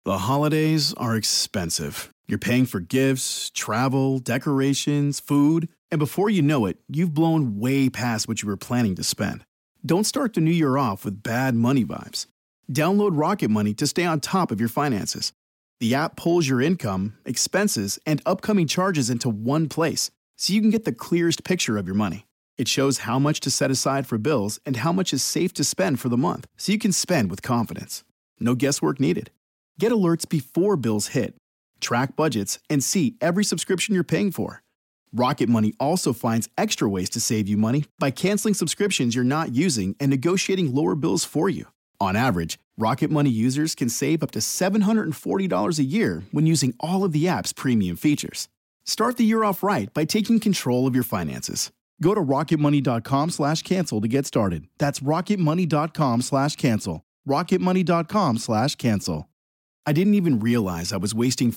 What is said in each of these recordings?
The holidays are expensive. You're paying for gifts, travel, decorations, food, and before you know it, you've blown way past what you were planning to spend. Don't start the new year off with bad money vibes. Download Rocket Money to stay on top of your finances. The app pulls your income, expenses, and upcoming charges into one place, so you can get the clearest picture of your money. It shows how much to set aside for bills and how much is safe to spend for the month, so you can spend with confidence. No guesswork needed. Get alerts before bills hit, track budgets, and see every subscription you're paying for. Rocket Money also finds extra ways to save you money by canceling subscriptions you're not using and negotiating lower bills for you. On average, Rocket Money users can save up to $740 a year when using all of the app's premium features. Start the year off right by taking control of your finances. Go to rocketmoney.com/cancel to get started. That's rocketmoney.com/cancel. rocketmoney.com/cancel. I didn't even realize I was wasting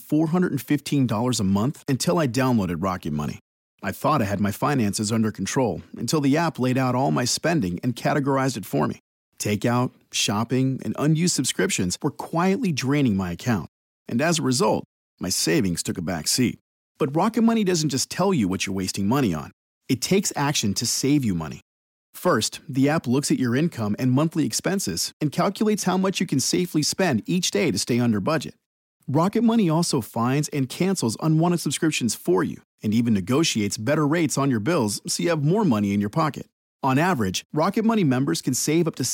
$415 a month until I downloaded Rocket Money. I thought I had my finances under control until the app laid out all my spending and categorized it for me. Takeout, shopping, and unused subscriptions were quietly draining my account. And as a result, my savings took a back seat. But Rocket Money doesn't just tell you what you're wasting money on. It takes action to save you money. First, the app looks at your income and monthly expenses and calculates how much you can safely spend each day to stay under budget. Rocket Money also finds and cancels unwanted subscriptions for you and even negotiates better rates on your bills so you have more money in your pocket. On average, Rocket Money members can save up to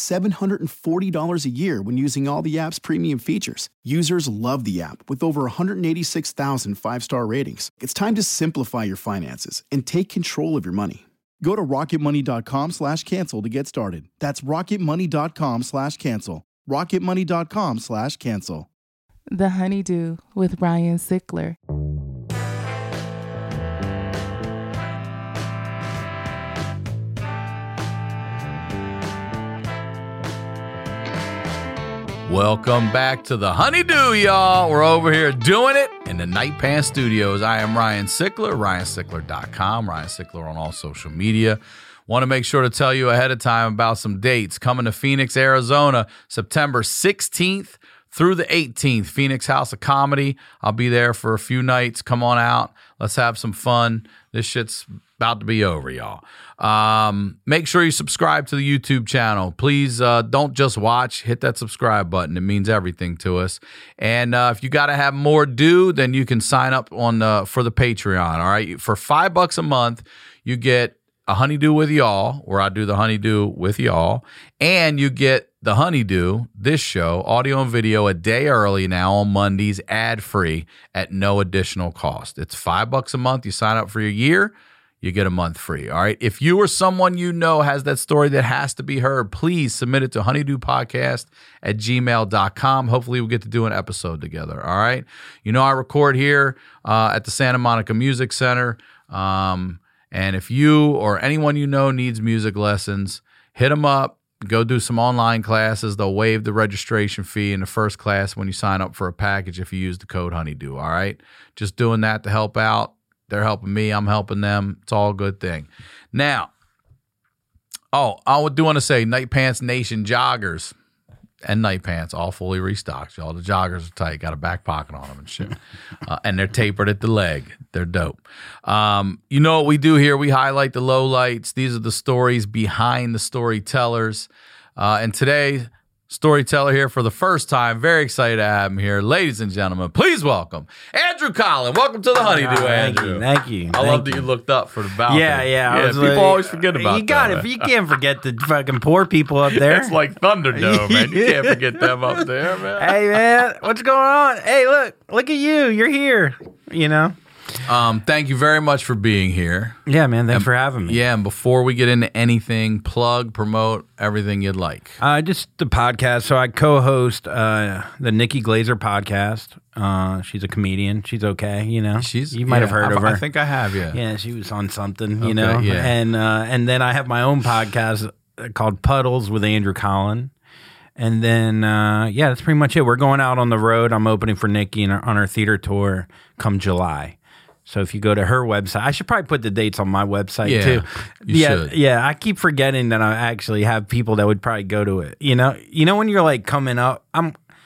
$740 a year when using all the app's premium features. Users love the app with over 186,000 five-star ratings. It's time to simplify your finances and take control of your money. Go to rocketmoney.com/cancel to get started. That's rocketmoney.com/cancel. rocketmoney.com/cancel. The Honeydew with Ryan Sickler. Welcome back to the Honeydew, y'all. We're over here doing it in the Night Pants Studios. I am Ryan Sickler, ryansickler.com, Ryan Sickler on all social media. Want to make sure to tell you ahead of time about some dates. Coming to Phoenix, Arizona, September 16th through the 18th, Phoenix House of Comedy. I'll be there for a few nights. Come on out. Let's have some fun. This shit's about to be over, y'all. Make sure you subscribe to the YouTube channel. Please don't just watch. Hit that subscribe button. It means everything to us. And if you got to have more due, then you can sign up on for the Patreon. All right, for $5 a month, you get a Honeydew with y'all, where I do the Honeydew with y'all, and you get the Honeydew, this show, audio and video, a day early now on Mondays, ad-free at no additional cost. It's $5 a month. You sign up for your year, you get a month free. All right. If you or someone you know has that story that has to be heard, please submit it to honeydewpodcast@gmail.com. Hopefully we'll get to do an episode together. All right. You know, I record here at the Santa Monica Music Center. And if you or anyone you know needs music lessons, hit them up. Go do some online classes. They'll waive the registration fee in the first class when you sign up for a package if you use the code Honeydew. All right. Just doing that to help out. They're helping me. I'm helping them. It's all a good thing. Now, I do want to say Night Pants Nation joggers and night pants all fully restocked. Y'all, the joggers are tight. Got a back pocket on them and shit. And they're tapered at the leg. They're dope. You know what we do here? We highlight the lowlights. These are the stories behind the storytellers. And today, storyteller here for the first time. Very excited to have him here. Ladies and gentlemen, please welcome Andrew Collin. Welcome to the Honeydew, Andrew. Thank you. I love that you looked up for the balcony. Yeah. People always forget about that. You got it. You can't forget the fucking poor people up there. It's like Thunderdome, man. You can't forget them up there, man. Hey, man, what's going on? Hey, look at you. You're here. You know. Thank you very much for being here. Yeah, man. Thanks for having me. Yeah, and before we get into anything, plug, promote everything you'd like. Just the podcast. So I co-host the Nikki Glazer podcast. She's a comedian. She's okay, you know. You might have heard of her. I think I have, yeah. Yeah, she was on something, you know. Yeah. And then I have my own podcast called Puddles with Andrew Collin. And then, that's pretty much it. We're going out on the road. I'm opening for Nikki on our theater tour come July. So if you go to her website, I should probably put the dates on my website too. You should. Yeah. I keep forgetting that I actually have people that would probably go to it. You know when you're like coming up,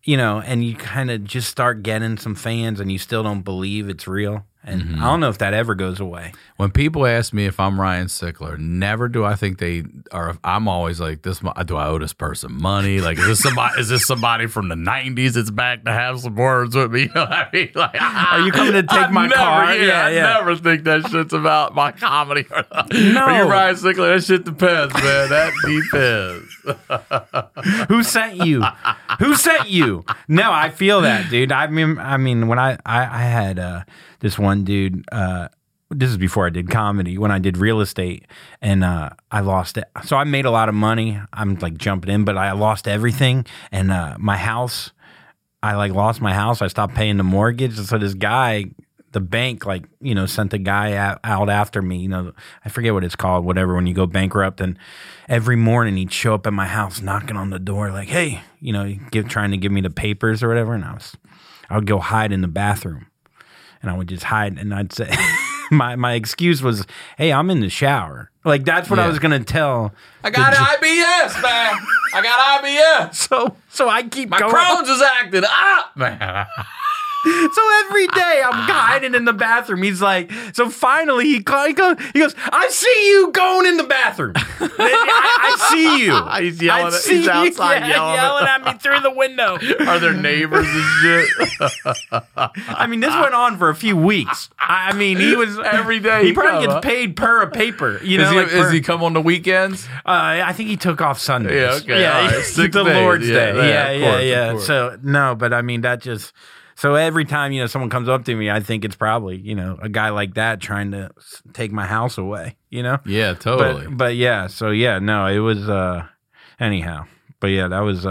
and you kind of just start getting some fans and you still don't believe it's real. And I don't know if that ever goes away. When people ask me if I'm Ryan Sickler, never do I think they are. I'm always like, do I owe this person money? Like, is this somebody from the 90s that's back to have some words with me? You know what I mean? Like, are you coming to take my car? I never think that shit's about my comedy. No. Are you Ryan Sickler? That shit depends, man. That depends. Who sent you? Who sent you? No, I feel that, dude. I mean, when I had this one dude, this is before I did comedy, when I did real estate, and I lost it. So I made a lot of money. I'm like jumping in, but I lost everything. And my house, I like lost my house. I stopped paying the mortgage. So this guy, the bank, like, sent a guy out after me. I forget what it's called, whatever, when you go bankrupt. And every morning he'd show up at my house knocking on the door like, hey, trying to give me the papers or whatever. And I would go hide in the bathroom. And I would just hide, and I'd say, my excuse was, hey, I'm in the shower. Like, that's what I was going to tell. I got IBS, man. I got IBS. So I keep going. My Crohn's is acting up, man. So every day I'm hiding in the bathroom. He's like, so finally he goes, I see you going in the bathroom. I see you. He's yelling. He's outside yelling at me through the window. Are there neighbors and shit? I mean, this went on for a few weeks. I mean, he was every day. He probably gets paid per a paper. Does he come on the weekends? I think he took off Sundays. Yeah, okay. Yeah, right. The Lord's Day. Yeah. So no, but I mean that just. So every time, someone comes up to me, I think it's probably, a guy like that trying to take my house away, Yeah, totally. But yeah, so yeah, no, it was, anyhow. But yeah, that was,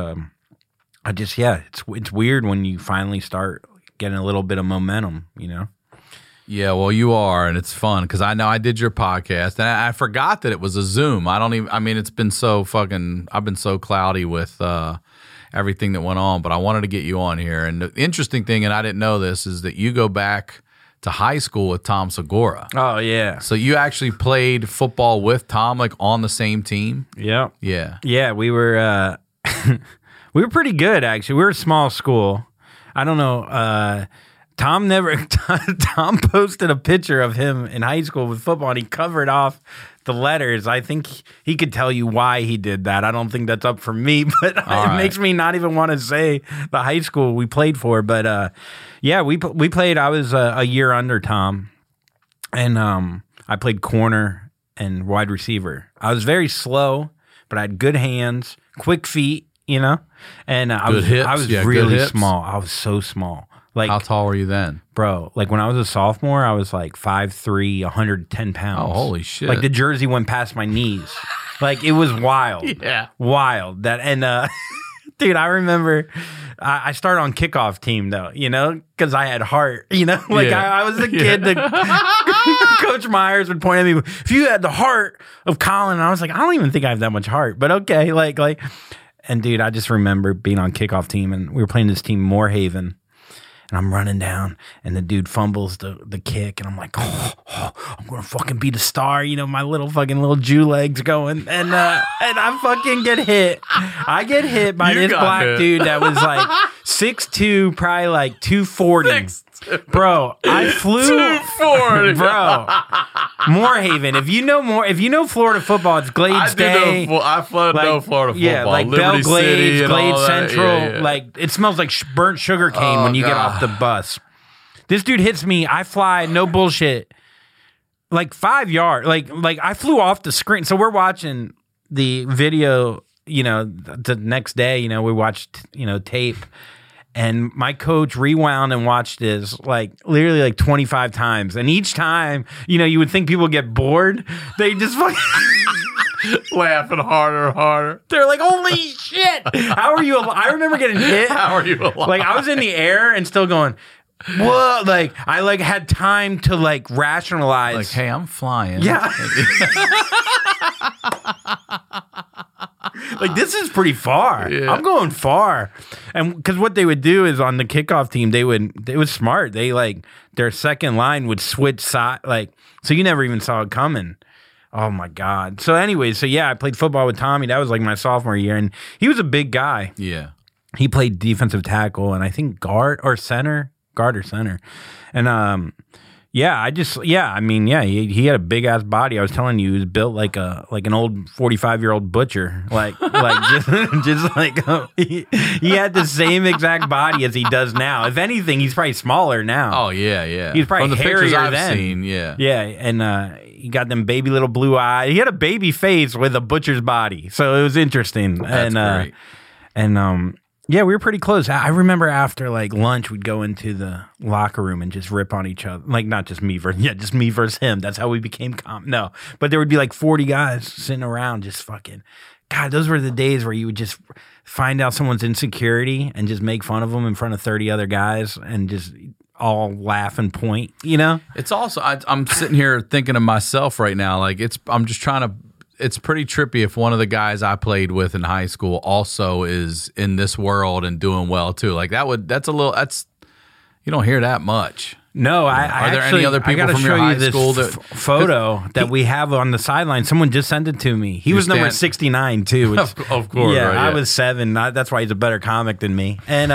it's weird when you finally start getting a little bit of momentum, Yeah, well, you are, and it's fun because I know I did your podcast, and I forgot that it was a Zoom. It's been so I've been so cloudy with, everything that went on, but I wanted to get you on here. And the interesting thing, and I didn't know this, is that you go back to high school with Tom Segura. Oh, yeah. So you actually played football with Tom, like on the same team? Yeah. Yeah. Yeah, we were we were pretty good, actually. We were a small school. I don't know. Tom posted a picture of him in high school with football, and he covered off the letters. I think he could tell you why he did that. I don't think that's up for me, but it makes me not even want to say the high school we played for. But yeah, we played. I was a year under Tom, and I played corner and wide receiver. I was very slow, but I had good hands, quick feet, and I was really small. I was so small. Like, how tall were you then? Bro, like when I was a sophomore, I was like 5'3", 110 pounds. Oh, holy shit. Like the jersey went past my knees. Like it was wild. Yeah. Wild. Dude, I remember I started on kickoff team though, because I had heart, I was the kid that Coach Myers would point at me, if you had the heart of Colin, and I was like, I don't even think I have that much heart, but okay. And dude, I just remember being on kickoff team, and we were playing this team, Moorhaven. And I'm running down, and the dude fumbles the kick, and I'm like, I'm gonna fucking be the star, my little Jew legs going, and I fucking get hit. I get hit by this black dude that was like 6'2", probably like 240. Bro, I flew 240. Bro, Moorhaven. If you know Florida football, it's Glades Day. I know Florida football. Yeah, like Liberty Bell Glades, City Glades Central. Yeah. Like it smells like burnt sugar cane when you get off the bus. This dude hits me. I fly, no bullshit, like 5 yards. Like I flew off the screen. So we're watching the video. The next day, we watched tape. And my coach rewound and watched this literally 25 times. And each time, you would think people get bored. They just fucking laughing harder and harder. They're like, holy shit. How are you alive? I remember getting hit. How are you alive? I was in the air and still going, what? I had time to rationalize. Hey, I'm flying. Yeah. This is pretty far. Yeah. I'm going far. And because what they would do is on the kickoff team, it was smart. They their second line would switch side, so you never even saw it coming. Oh my God. So anyway, I played football with Tommy. That was my sophomore year, and he was a big guy. Yeah. He played defensive tackle and I think guard or center. And he had a big ass body. I was telling you, he was built like an old 45-year-old butcher. He had the same exact body as he does now. If anything, he's probably smaller now. Oh yeah. He's probably From the hairier pictures I've then. seen, yeah. Yeah, and he got them baby little blue eyes. He had a baby face with a butcher's body, so it was interesting. That's great. And yeah, we were pretty close. I remember after like lunch, we'd go into the locker room and just rip on each other. Like not just me versus him. That's how we became No, but there would be like 40 guys sitting around just fucking. God, those were the days where you would just find out someone's insecurity and just make fun of them in front of 30 other guys and just all laugh and point. You know, it's also I'm sitting here thinking of myself right now. Like I'm just trying to. It's pretty trippy if one of the guys I played with in high school also is in this world and doing well too. Like that's you don't hear that much. No, Are there any other people from your high school that photo that we have on the sideline? Someone just sent it to me. He was number 69 too. Which, of course, yeah, right, I was 7. That's why he's a better comic than me. And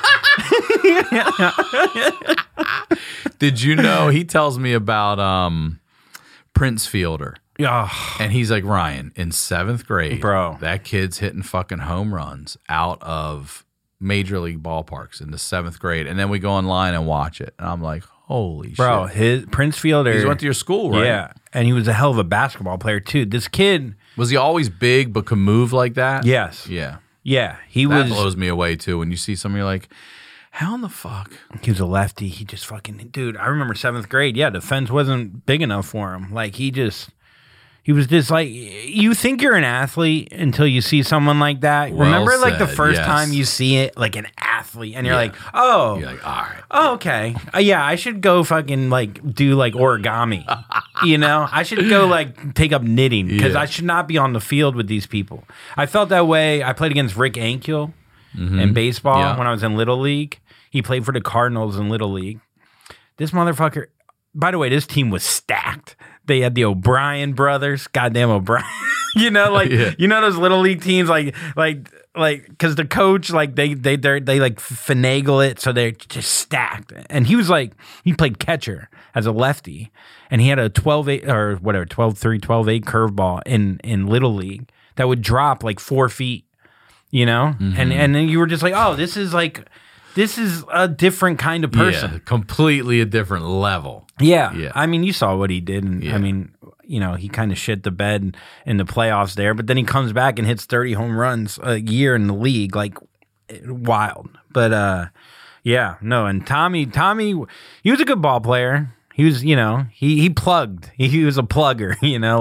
did you know he tells me about Prince Fielder? Yeah, and he's like, Ryan, in 7th grade, bro, that kid's hitting fucking home runs out of major league ballparks in the 7th grade, and then we go online and watch it, and I'm like, holy shit, bro, his Prince Fielder. He went to your school, right? Yeah, and he was a hell of a basketball player too. This kid, was he always big but could move like that? Yes. Yeah. That blows me away too. When you see somebody like, how in the fuck? He was a lefty. He just fucking, dude. I remember 7th grade. Yeah, the fence wasn't big enough for him. Like he was just like, you think you're an athlete until you see someone like that. Well Remember, like the said, first yes. time you see it, like an athlete, and you're like, oh, you're like, all right, oh, okay, yeah, I should go fucking like do like origami, you know, I should go like take up knitting because I should not be on the field with these people. I felt that way. I played against Rick Ankiel in baseball when I was in Little League. He played for the Cardinals in Little League. This motherfucker. By the way, this team was stacked. They had the O'Brien brothers, goddamn O'Brien. You know, like you know those little league teams, like because the coach like they like finagle it, so they're just stacked. And he was like, he played catcher as a lefty, and he had a 12-8 or whatever 12-3, 12-8 curveball in little league that would drop like 4 feet. You know, and then you were just like, oh, this is a different kind of person. Yeah, completely a different level. Yeah. I mean, you saw what he did. And I mean, you know, he kind of shit the bed in the playoffs there, but then he comes back and hits 30 home runs a year in the league. Like, wild. But, yeah, no. And Tommy, he was a good ball player. He was, you know, he plugged. He was a plugger, you know,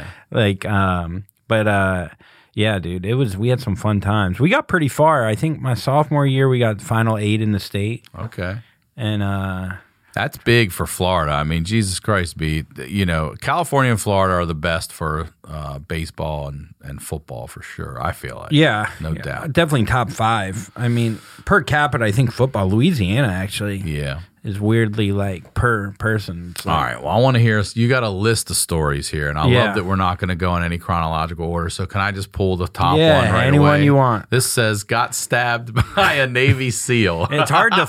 yeah, dude, we had some fun times. We got pretty far. I think my sophomore year, we got Final 8 in the state. Okay. And that's big for Florida. I mean, Jesus Christ, you know, California and Florida are the best for baseball and football for sure, I feel like. Yeah. No doubt. Definitely top 5. I mean, per capita, I think football, Louisiana actually. Yeah. Is weirdly like per person. It's like, all right. Well, I want to hear. You got a list of stories here, and I love that we're not going to go in any chronological order. So can I just pull the top one right anyone away? You want. This says got stabbed by a Navy SEAL. It's hard to.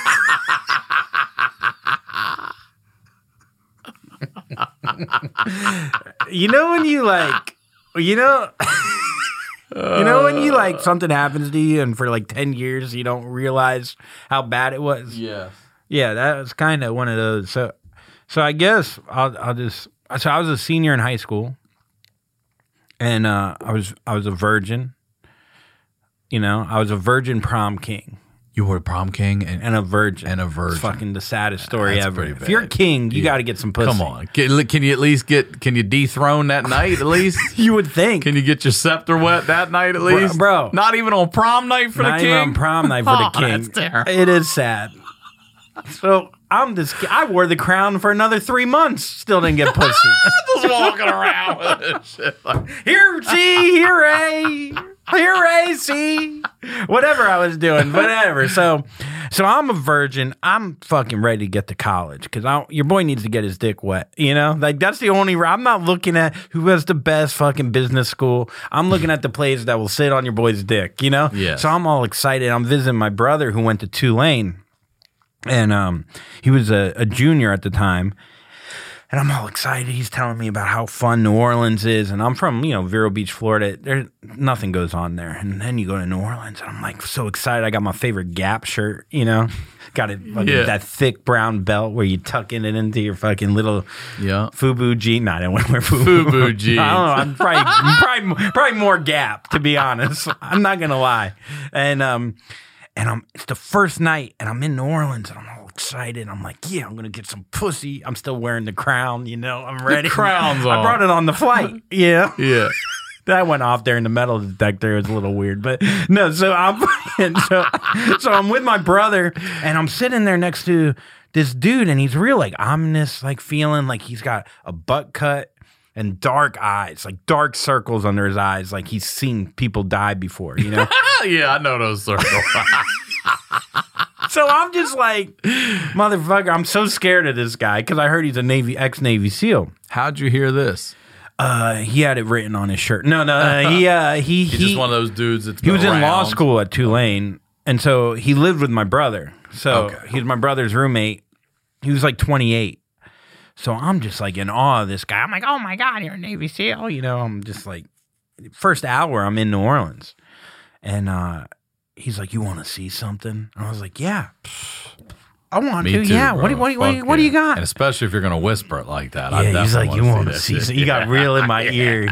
You know when you like, you know when you like something happens to you, and for like 10 years you don't realize how bad it was. Yeah. Yeah, that was kind of one of those. So I guess I'll just. So I was a senior in high school, and I was a virgin. You know, I was a virgin prom king. You were a prom king and a virgin. It's fucking the saddest story ever. If you're a king, you got to get some pussy. Come on, can you at least can you dethrone that night at least? You would think. Can you get your scepter wet that night at least, bro? Not even on prom night for the king. Not even on prom night for the king. That's terrible. It is sad. So I wore the crown for another 3 months. Still didn't get pussy. Just walking around with it. Shit. Here, G, here, A. Hooray, see? Whatever I was doing, whatever. So I'm a virgin. I'm fucking ready to get to college because your boy needs to get his dick wet, you know? Like, that's the only... I'm not looking at who has the best fucking business school. I'm looking at the place that will sit on your boy's dick, you know? Yeah. So I'm all excited. I'm visiting my brother who went to Tulane, and he was a junior at the time. And I'm all excited. He's telling me about how fun New Orleans is. And I'm from, Vero Beach, Florida. Nothing goes on there. And then you go to New Orleans, and I'm like so excited. I got my favorite Gap shirt, Got it, that thick brown belt where you tuck it into your fucking little FUBU jean. No, I didn't want to wear FUBU jeans. I don't know. I'm probably more Gap, to be honest. I'm not going to lie. And it's the first night, and I'm in New Orleans, and I'm all excited. I'm like, yeah, I'm gonna get some pussy. I'm still wearing the crown, I'm ready. The crown's on. I brought it on the flight, Yeah. That went off there in the metal detector. It was a little weird, but no. So I'm with my brother, and I'm sitting there next to this dude, and he's real like ominous, like feeling like he's got a butt cut and dark eyes, like dark circles under his eyes, like he's seen people die before, Yeah, I know those circles. So I'm just like, motherfucker, I'm so scared of this guy because I heard he's a ex-Navy SEAL. How'd you hear this? He had it written on his shirt. No, he's just one of those dudes that's he was around. In law school at Tulane, and so he lived with my brother. So he was my brother's roommate. He was like 28. So I'm just like in awe of this guy. I'm like, oh my God, you're a Navy SEAL. I'm just like, first hour I'm in New Orleans. And he's like, you want to see something? And I was like, yeah, I want Me to. too, Yeah. bro. What do you got? And especially if you're going to whisper it like that. Yeah, he's like, you want to see something? You got real in my ear.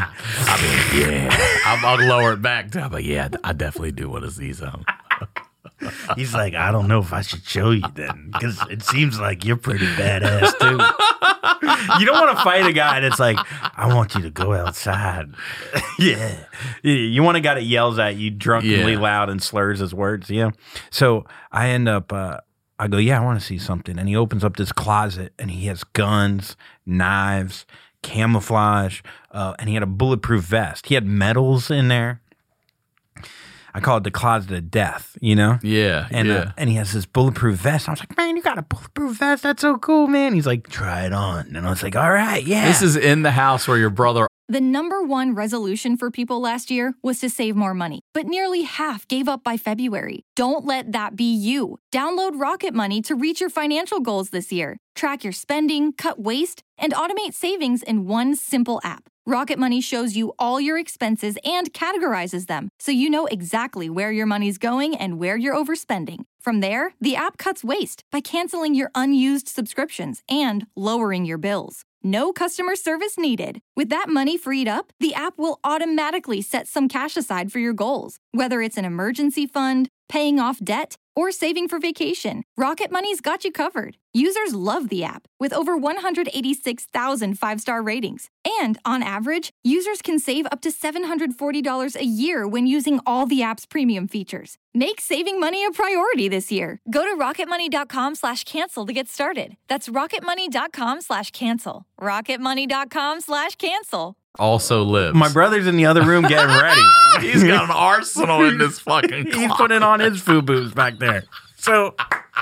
I'll lower it back. But yeah, I definitely do want to see something. He's like, I don't know if I should show you then, because it seems like you're pretty badass too. You don't want to fight a guy that's like, I want you to go outside. Yeah. You want a guy that yells at you drunkenly loud and slurs his words. Yeah. So I end up, I go, yeah, I want to see something. And he opens up this closet, and he has guns, knives, camouflage, and he had a bulletproof vest. He had medals in there. I call it the closet of death, Yeah, and he has this bulletproof vest. I was like, man, you got a bulletproof vest? That's so cool, man. He's like, try it on. And I was like, all right, yeah. This is in the house where your brother... The #1 resolution for people last year was to save more money, but nearly half gave up by February. Don't let that be you. Download Rocket Money to reach your financial goals this year. Track your spending, cut waste, and automate savings in one simple app. Rocket Money shows you all your expenses and categorizes them, so you know exactly where your money's going and where you're overspending. From there, the app cuts waste by canceling your unused subscriptions and lowering your bills. No customer service needed. With that money freed up, the app will automatically set some cash aside for your goals. Whether it's an emergency fund, paying off debt, or saving for vacation, Rocket Money's got you covered. Users love the app, with over 186,000 five-star ratings. And on average, users can save up to $740 a year when using all the app's premium features. Make saving money a priority this year. Go to rocketmoney.com/cancel to get started. That's rocketmoney.com/cancel. rocketmoney.com/cancel. Also lives. My brother's in the other room getting ready. He's got an arsenal in this fucking closet. He's putting on his FUBUs back there. So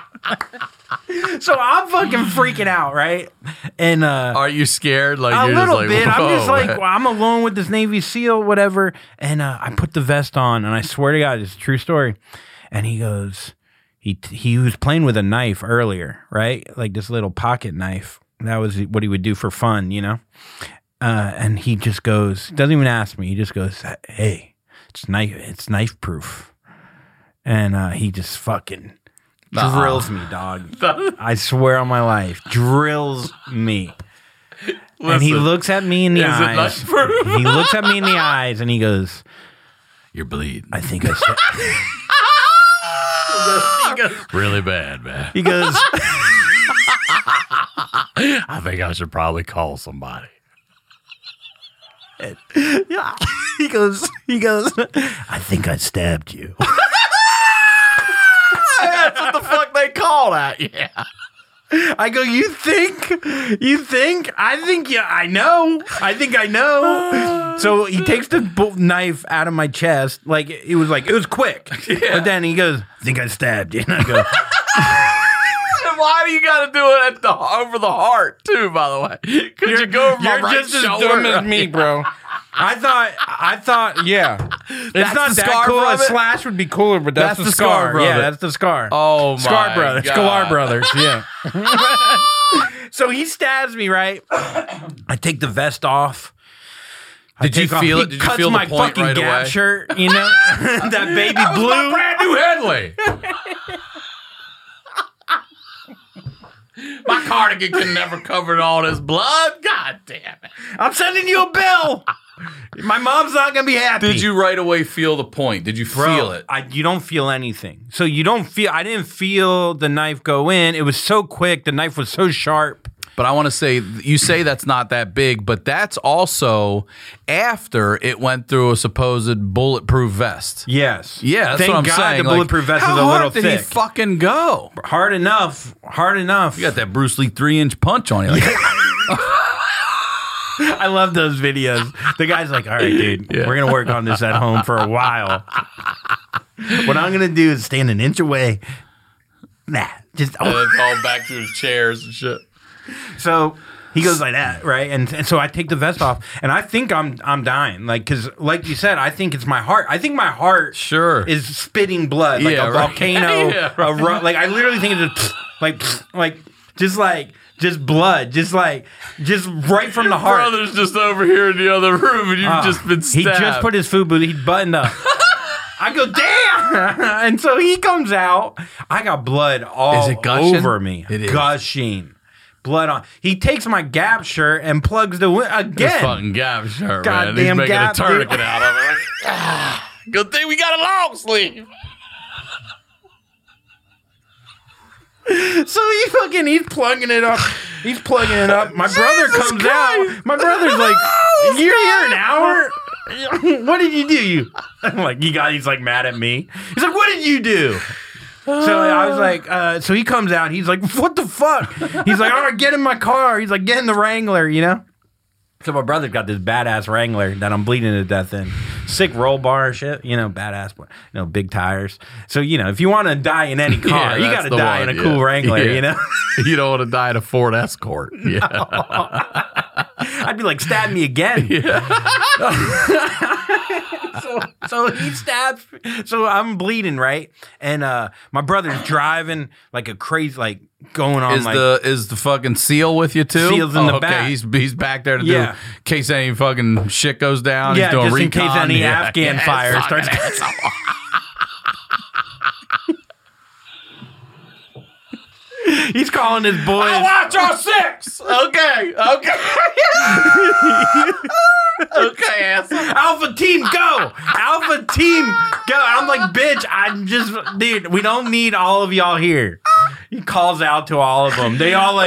I'm fucking freaking out, right? And are you scared? Like a you're little just like, bit. I'm just like, man. well, I'm alone with this Navy SEAL, whatever. And I put the vest on, and I swear to God, it's a true story. And he goes, he was playing with a knife earlier, right? Like this little pocket knife. That was what he would do for fun, And he just goes, doesn't even ask me. He just goes, hey, it's knife proof. And he just fucking drills me, dog. I swear on my life, drills me. Listen, and he looks at me in the eyes. Knife proof? He looks at me in the eyes, and he goes, "You're bleeding." I think I said. He goes, really bad, man. He goes, I think I should probably call somebody. yeah. He goes, I think I stabbed you. That's what the fuck they call that. Yeah. I go, you think? I think, yeah, I know. So he takes the knife out of my chest. It was quick. Yeah. But then he goes, I think I stabbed you. And I go, why do you got to do it over the heart, too, by the way? Could you go over my right You're just shoulder? as dumb as me, bro. I thought, yeah. It's not the that scar cool. A brother? slash would be cooler, but that's the scar. brother. Yeah, that's the scar. Oh, my Scar brothers. God. Sklar brothers, yeah. So he stabs me, right? I take the vest off. Did you feel it? Did you feel the point fucking right Gap away? shirt, you know? That baby That was blue. my brand new Headley. My cardigan can never cover all this blood. God damn it. I'm sending you a bill. My mom's not going to be happy. Did you right away feel the point? Did you feel it? You don't feel anything. So you don't feel, I didn't feel the knife go in. It was so quick. The knife was so sharp. But I want to say, you say that's not that big, but that's also after it went through a supposed bulletproof vest. Yes. Yeah, that's Thank what I'm God saying. the bulletproof vest is a how little hard did thick. he fucking go? Hard enough. You got that Bruce Lee 3-inch punch on you. Like, I love those videos. The guy's like, all right, dude, we're going to work on this at home for a while. What I'm going to do is stand an inch away. Nah, just... and it's all back to his chairs and shit. So he goes like that, right? And so I take the vest off, and I think I'm dying, because like you said, I think it's my heart. I think my heart is spitting blood, like a volcano. Yeah, right. I literally think it's just blood, just right from the heart. Your brother's just over here in the other room, and you've just been stabbed. He just put his food booth. He buttoned up. I go, damn! And so he comes out. I got blood all over me. It is gushing. Blood on. He takes my Gap shirt and plugs the again. This fucking Gap shirt, Goddamn man. He's making Gap, a tourniquet out of it. Good thing we got a long sleeve. So he's plugging it up. He's plugging it up. My brother comes out. My brother's like, "You're here an hour? What did you do?" I'm like, he's like mad at me. He's like, "What did you do?" So I was like, so he comes out. He's like, what the fuck? He's like, all right, get in my car. He's like, get in the Wrangler, you know? So my brother got this badass Wrangler that I'm bleeding to death in. Sick roll bar shit, badass, big tires. So, if you want to die in any car, you got to die in a cool Wrangler, You don't want to die in a Ford Escort. Yeah. I'd be like, stab me again. Yeah. So he stabs. So I'm bleeding, right? And my brother's driving like a crazy, going on. Is the fucking SEAL with you too? SEAL's in the back. He's back there to do in case any fucking shit goes down. Yeah, he's doing just recon. in case any Afghan fire starts. He's calling his boys. I watch our 6. Okay. Okay, asshole. Alpha team, go! Alpha team, go! I'm like, bitch, dude, we don't need all of y'all here. He calls out to all of them. They all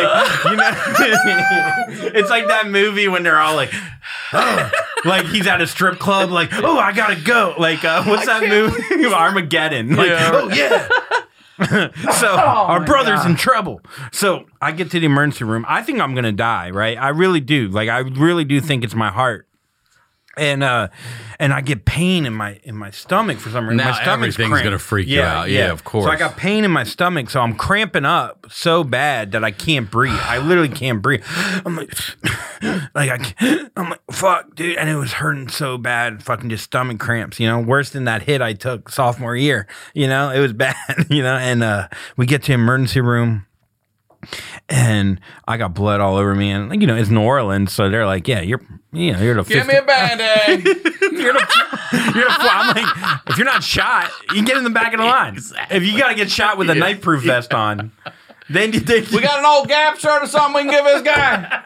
it's like that movie when they're all like, oh. Like he's at a strip club, like, oh, I gotta go. Like, what's that movie? Armageddon. Like, oh yeah. So our brother's in trouble. So I get to the emergency room. I think I'm gonna die, right? I really do. I really do think it's my heart. And I get pain in my stomach for some reason. Now my stomach's everything's cramped. gonna freak you out. Yeah, of course. So I got pain in my stomach, so I'm cramping up so bad that I can't breathe. I literally can't breathe. I'm like I'm like, fuck, dude. And it was hurting so bad, fucking just stomach cramps, worse than that hit I took sophomore year. It was bad, and we get to emergency room. And I got blood all over me, and it's New Orleans, so they're like, "Yeah, you're the Give me a Band-Aid." I'm like, if you're not shot, you can get in the back of the line. Exactly. If you got to get shot with a knife-proof vest on, then we got an old Gap shirt or something we can give this guy.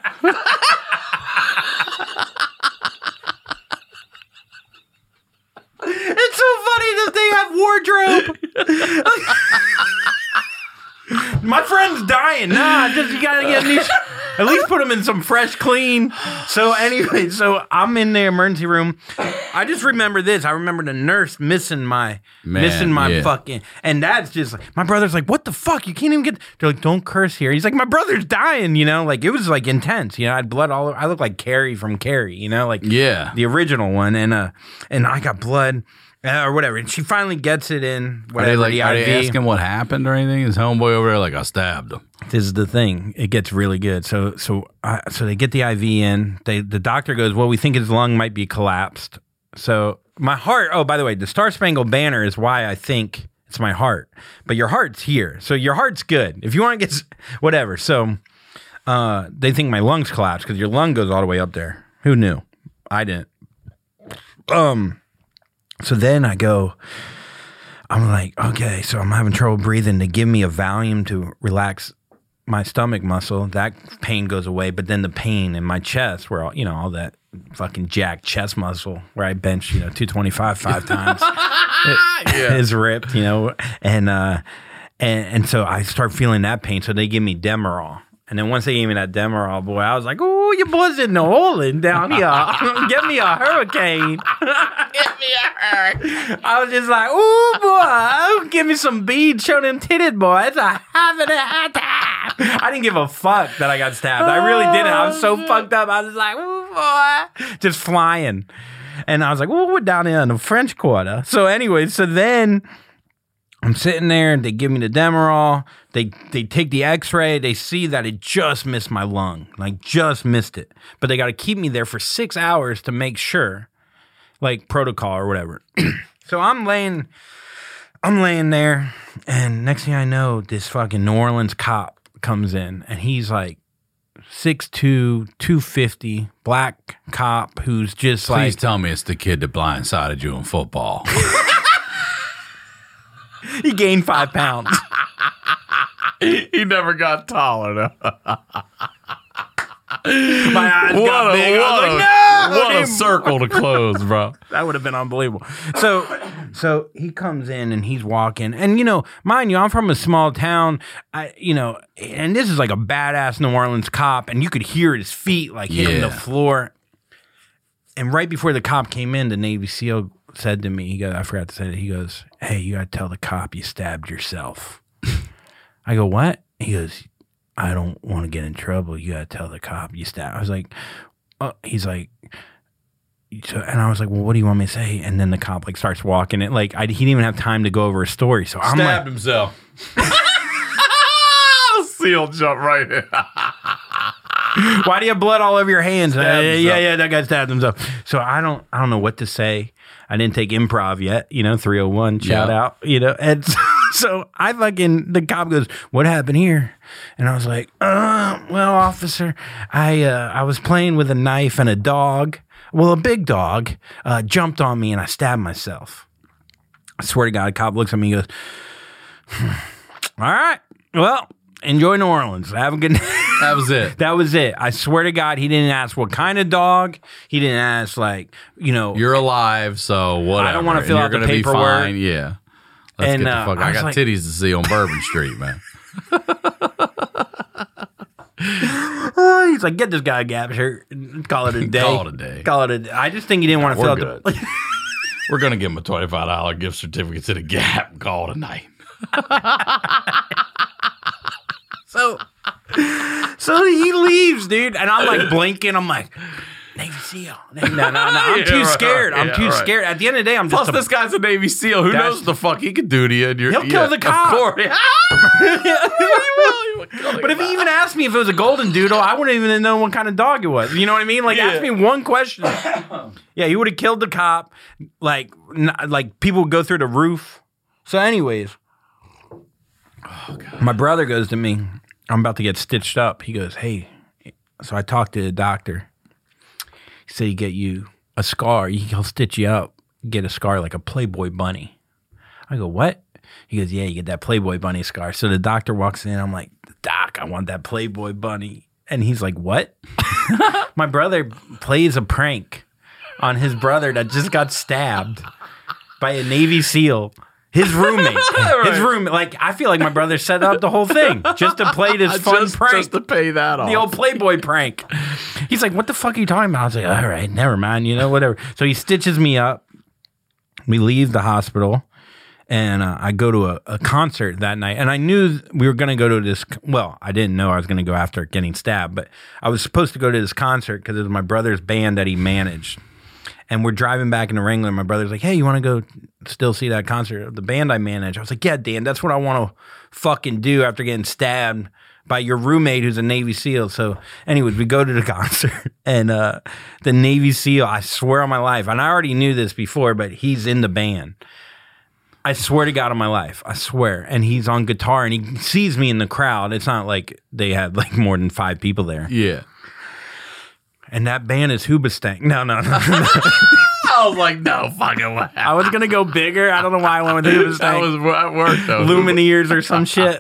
It's so funny that they have wardrobe. My friend's dying. Nah, just you gotta get at least put him in some fresh, clean. So anyway, so I'm in the emergency room. I just remember this. I remember the nurse missing my fucking, and that's just like, my brother's like, what the fuck? You can't even get. They're like, don't curse here. He's like, my brother's dying. You know, like it was like intense. You know, I had blood all over. I look like Carrie from Carrie. You know, like the original one, and I got blood. Or whatever. And she finally gets it in. Whatever, are they asking what happened or anything? Is homeboy over there like, I stabbed him? This is the thing. It gets really good. So they get the IV in. The doctor goes, well, we think his lung might be collapsed. So my heart. Oh, by the way, the Star Spangled Banner is why I think it's my heart. But your heart's here. So your heart's good. If you want to get whatever. So they think my lungs collapsed because your lung goes all the way up there. Who knew? I didn't. So then I'm like, okay, so I'm having trouble breathing. They give me a Valium to relax my stomach muscle. That pain goes away, but then the pain in my chest, where all that fucking jacked chest muscle, where I bench 225 5 times, is ripped, and so I start feeling that pain. So they give me Demerol. And then once they gave me that Demerol, boy, I was like, "Oh, your boy's in New Orleans down here. Get me a hurricane. Get me a hurricane." I was just like, "Oh, boy, give me some beads, show them titted, boy. It's a having a hot time." I didn't give a fuck that I got stabbed. I really didn't. I was so fucked up. I was like, "Oh, boy," just flying. And I was like, "Oh, we're down here in the French Quarter." So anyway, so then I'm sitting there and they give me the Demerol. They take the x-ray. They see that it just missed my lung. Like, just missed it. But they got to keep me there for 6 hours to make sure. Like, protocol or whatever. So I'm laying there. And next thing I know, this fucking New Orleans cop comes in. And he's like 6'2", 250, black cop who's just like... Please tell me it's the kid that blindsided you in football. He gained 5 pounds. He never got taller. My eyes got big. What a circle to close, bro. That would have been unbelievable. So he comes in and he's walking. And, mind you, I'm from a small town, and this is like a badass New Orleans cop, and you could hear his feet like hitting the floor. And right before the cop came in, the Navy SEAL said to me, I forgot to say it, he goes, "Hey, you got to tell the cop you stabbed yourself." I go, "What?" He goes, "I don't want to get in trouble. You got to tell the cop you stabbed." I was like, he's like, and I was like, "Well, what do you want me to say?" And then the cop like starts walking it. Like, he didn't even have time to go over a story. So I'm stabbed himself. SEAL jump right in. Why do you have blood all over your hands? Yeah, that guy stabbed himself. So I don't know what to say. I didn't take improv yet, 301, shout out, and so the cop goes, "What happened here?" And I was like, well, officer, I was playing with a knife and a dog. Well, a big dog jumped on me and I stabbed myself. I swear to God, the cop looks at me and goes, "All right, well, enjoy New Orleans. Have a good night." That was it. That was it. I swear to God, he didn't ask what kind of dog. He didn't ask, you're alive, so whatever. I don't want to fill out the paperwork. Be fine. Yeah. Let's get the fuck. I got titties to see on Bourbon Street, man. He's like, "Get this guy a Gap shirt and call it a day." Call it a day. Call it a day. I just think he didn't want to fill out the... We're going to give him a $25 gift certificate to the Gap and call it a night. So he leaves, dude, and I'm like blinking. I'm like, Navy SEAL. No. I'm too scared. I'm too scared. At the end of the day, I'm just... Plus, this guy's a Navy SEAL. Who knows what the fuck he could do to you? He'll kill the cop. Of course. He will kill But if he even asked me if it was a golden doodle, I wouldn't even know what kind of dog it was. You know what I mean? Like, ask me one question. Yeah, he would have killed the cop. Like people would go through the roof. So anyways, my brother goes to me, "I'm about to get stitched up." He goes, "Hey." So I talked to the doctor. He said, "He get you a scar. He'll stitch you up, get a scar like a Playboy bunny." I go, "What?" He goes, "Yeah, you get that Playboy bunny scar." So the doctor walks in. I'm like, "Doc, I want that Playboy bunny." And he's like, "What?" My brother plays a prank on his brother that just got stabbed by a Navy SEAL. His roommate. His roommate. Like, I feel like my brother set up the whole thing just to play this fun prank. Just to pay that off. The old Playboy prank. He's like, what the fuck are you talking about? I was like, all right, never mind, whatever. So he stitches me up. We leave the hospital, and I go to a concert that night. And I knew we were going to go to this. Well, I didn't know I was going to go after getting stabbed, but I was supposed to go to this concert because it was my brother's band that he managed. And we're driving back into Wrangler. My brother's like, hey, you want to go still see that concert of the band I manage? I was like, yeah, Dan, that's what I want to fucking do after getting stabbed by your roommate who's a Navy SEAL. So anyways, we go to the concert, and the Navy SEAL, I swear on my life, and I already knew this before, but he's in the band. I swear to God on my life, I swear. And he's on guitar, and he sees me in the crowd. It's not like they had like more than 5 people there. Yeah. And that band is Hoobastank. No. I was like, no fucking way. I was going to go bigger. I don't know why I went with Hoobastank. That worked, though. Lumineers or some shit.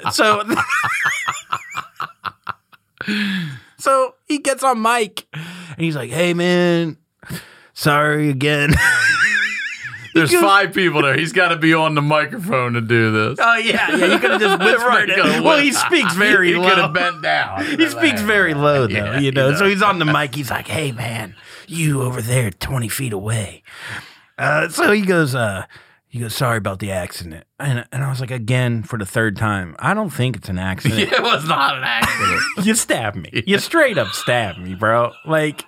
So he gets on mic, and he's like, hey, man, sorry again. There's 5 people there. He's got to be on the microphone to do this. Oh, yeah. You could have just whispered it. Well, he speaks very low. He could have bent down. He speaks very low, though, Yeah. So he's on the mic. He's like, hey, man, you over there 20 feet away. So he goes, sorry about the accident. And I was like, again, for the 3rd time, I don't think it's an accident. It was not an accident. You stabbed me. You straight up stabbed me, bro. Like...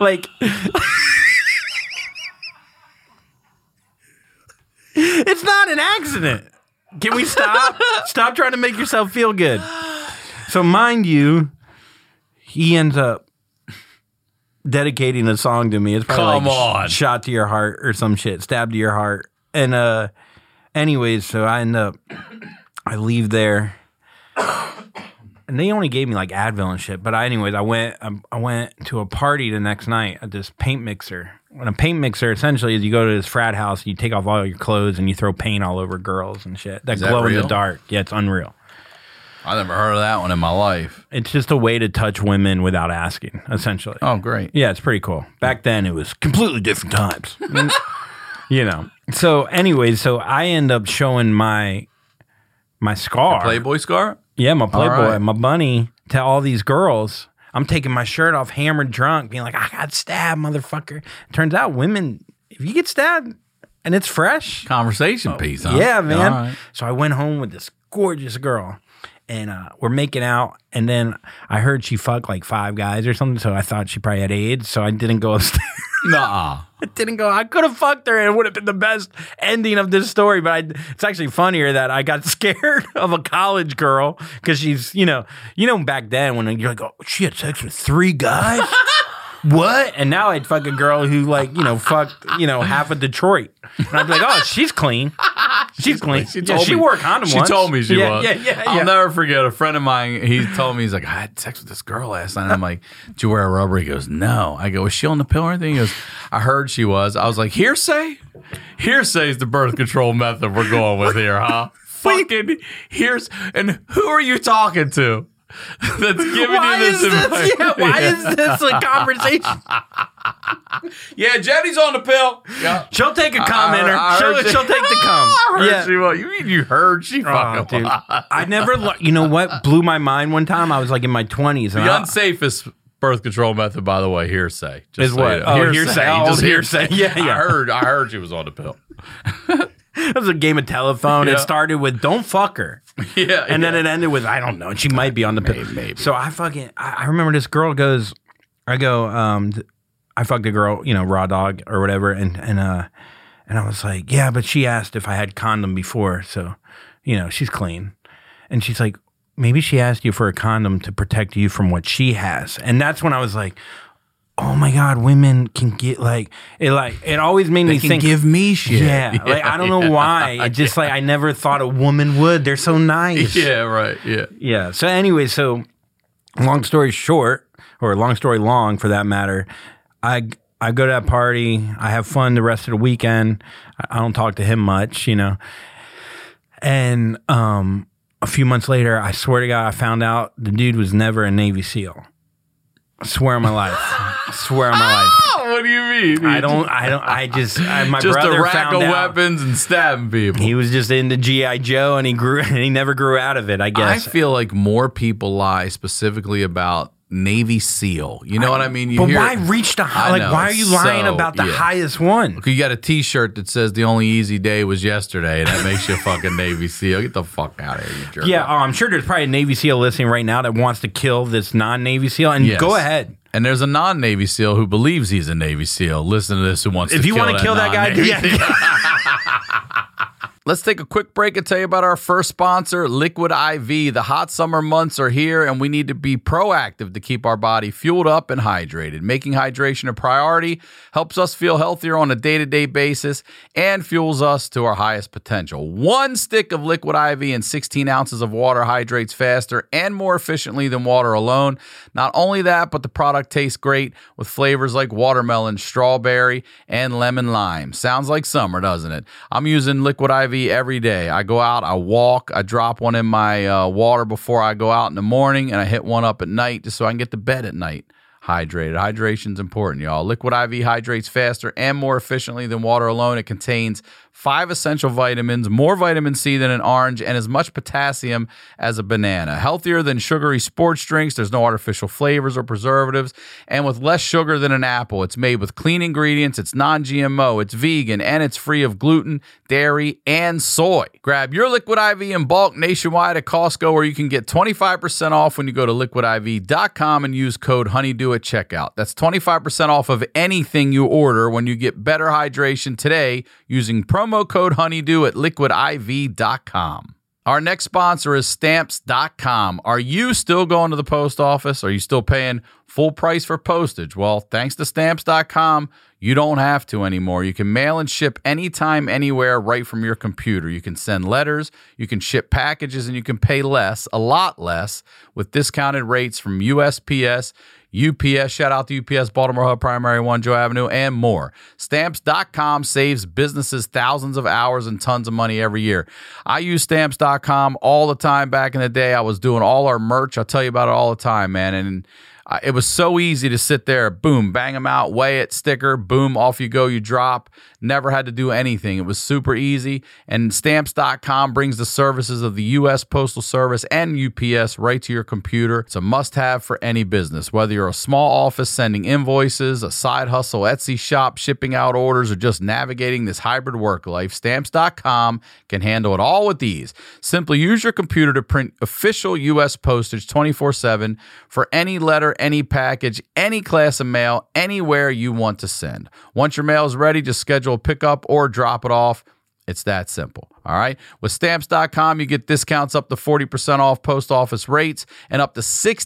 It's not an accident. Can we stop? Stop trying to make yourself feel good. So mind you, he ends up dedicating a song to me. It's probably on. Shot to your heart or some shit. Stabbed to your heart. And anyways, so I leave there. And they only gave me like Advil and shit. But I went to a party the next night at this paint mixer. And a paint mixer essentially is you go to this frat house, you take off all your clothes, and you throw paint all over girls and shit. That glow in the dark. Yeah, it's unreal. I never heard of that one in my life. It's just a way to touch women without asking, essentially. Oh, great. Yeah, it's pretty cool. Back then, it was completely different times. So anyways, so I end up showing my scar. Your Playboy scar? Yeah, my Playboy, my bunny, to all these girls. I'm taking my shirt off, hammered drunk, being like, I got stabbed, motherfucker. Turns out women, if you get stabbed and it's fresh. Conversation piece, huh? Yeah, man. Right. So I went home with this gorgeous girl, and we're making out. And then I heard she fucked like 5 guys or something, so I thought she probably had AIDS, so I didn't go upstairs. Nuh-uh. It didn't go. I could have fucked her, and it would have been the best ending of this story. But it's actually funnier that I got scared of a college girl because she's, back then when you're like, oh, she had sex with 3 guys. What? And now I'd fuck a girl who fucked half of Detroit, and I'd be like, oh, she's clean. She's clean. She wore a condom once. She told me she was. Yeah. I'll never forget a friend of mine. He told me, he's like, I had sex with this girl last night. And I'm like, did you wear a rubber? He goes, no. I go, was she on the pill or anything? He goes, I heard she was. I was like, hearsay? Hearsay is the birth control method we're going with here, huh? Fucking here's. And who are you talking to? That's giving you this advice. Why is this a conversation? Yeah, Jenny's on the pill. Yeah. She'll take a commenter. She'll take the cum. She was. You mean you heard she fucking dude. I never. You know what blew my mind one time? I was like in my 20s. The unsafest birth control method, by the way, hearsay. Is what? Hearsay. Just hearsay. Yeah. I heard she was on the pill. It was a game of telephone. Yeah. It started with "Don't fuck her," and then it ended with "I don't know." She might be on the pill. Maybe. So I remember this girl goes. I fucked a girl, raw dog or whatever, and I was like, yeah, but she asked if I had condom before, so she's clean, and she's like, maybe she asked you for a condom to protect you from what she has, and that's when I was like, oh my God, women can get it always made me think, give me shit. Yeah. I don't know why. It just I never thought a woman would. They're so nice. Yeah, right. Yeah. Yeah. So anyway, long story short, or long story long for that matter, I go to that party. I have fun the rest of the weekend. I don't talk to him much, And a few months later, I swear to God, I found out the dude was never a Navy SEAL. I swear on my life. Oh, What do you mean? my Just brother a rack found of out weapons and stabbing people. he was just into G.I. Joe and he never grew out of it, I I guess. feel like more people lie specifically about Navy SEAL. You know what I mean? But why reach the high? I Like, know, why are you lying so, about the yeah. highest one? You got a T-shirt that says the only easy day was yesterday, and that makes you a fucking Navy SEAL. Get the fuck out of here, you jerk. Yeah, I'm sure there's probably a Navy SEAL listening right now that wants to kill this non-Navy SEAL, and Yes. go ahead. And there's a non-Navy SEAL who believes he's a Navy SEAL. Listen to this, who wants If to you kill want to kill that guy, non-Navy yeah. SEAL. Let's take a quick break and tell you about our first sponsor, Liquid IV. The hot summer months are here, and we need to be proactive to keep our body fueled up and hydrated. Making hydration a priority helps us feel healthier on a day-to-day basis and fuels us to our highest potential. 1 stick of Liquid IV and 16 ounces of water hydrates faster and more efficiently than water alone. Not only that, but the product tastes great with flavors like watermelon, strawberry, and lemon lime. Sounds like summer, doesn't it? I'm using Liquid IV every day. I go out, I walk, I drop one in my water before I go out in the morning, and I hit one up at night just so I can get to bed at night hydrated. Hydration's important, y'all. Liquid IV hydrates faster and more efficiently than water alone. It contains 5 essential vitamins, more vitamin C than an orange, and as much potassium as a banana. Healthier than sugary sports drinks. There's no artificial flavors or preservatives. And with less sugar than an apple. It's made with clean ingredients. It's non-GMO. It's vegan. And it's free of gluten, dairy, and soy. Grab your Liquid IV in bulk nationwide at Costco, where you can get 25% off when you go to liquidiv.com and use code HONEYDEW at checkout. That's 25% off of anything you order when you get better hydration today using promo code HONEYDEW at liquidiv.com. Our next sponsor is Stamps.com. Are you still going to the post office? Are you still paying full price for postage? Well, thanks to Stamps.com, you don't have to anymore. You can mail and ship anytime, anywhere, right from your computer. You can send letters, you can ship packages, and you can pay less, a lot less, with discounted rates from USPS, UPS, shout out to UPS, Baltimore Hub, Primary 1, Joe Avenue, and more. Stamps.com saves businesses thousands of hours and tons of money every year. I use Stamps.com all the time. Back in the day, I was doing all our merch. I'll tell you about it all the time, man. And it was so easy to sit there, boom, bang them out, weigh it, sticker, boom, off you go, you drop. Never had to do anything. It was super easy. And Stamps.com brings the services of the U.S. Postal Service and UPS right to your computer. It's a must-have for any business, whether you're a small office sending invoices, a side hustle, Etsy shop, shipping out orders, or just navigating this hybrid work life. Stamps.com can handle it all with ease. Simply use your computer to print official U.S. postage 24/7 for any letter, any package, any class of mail, anywhere you want to send. Once your mail is ready, just schedule a pickup or drop it off. It's that simple. All right. With Stamps.com, you get discounts up to 40% off post office rates and up to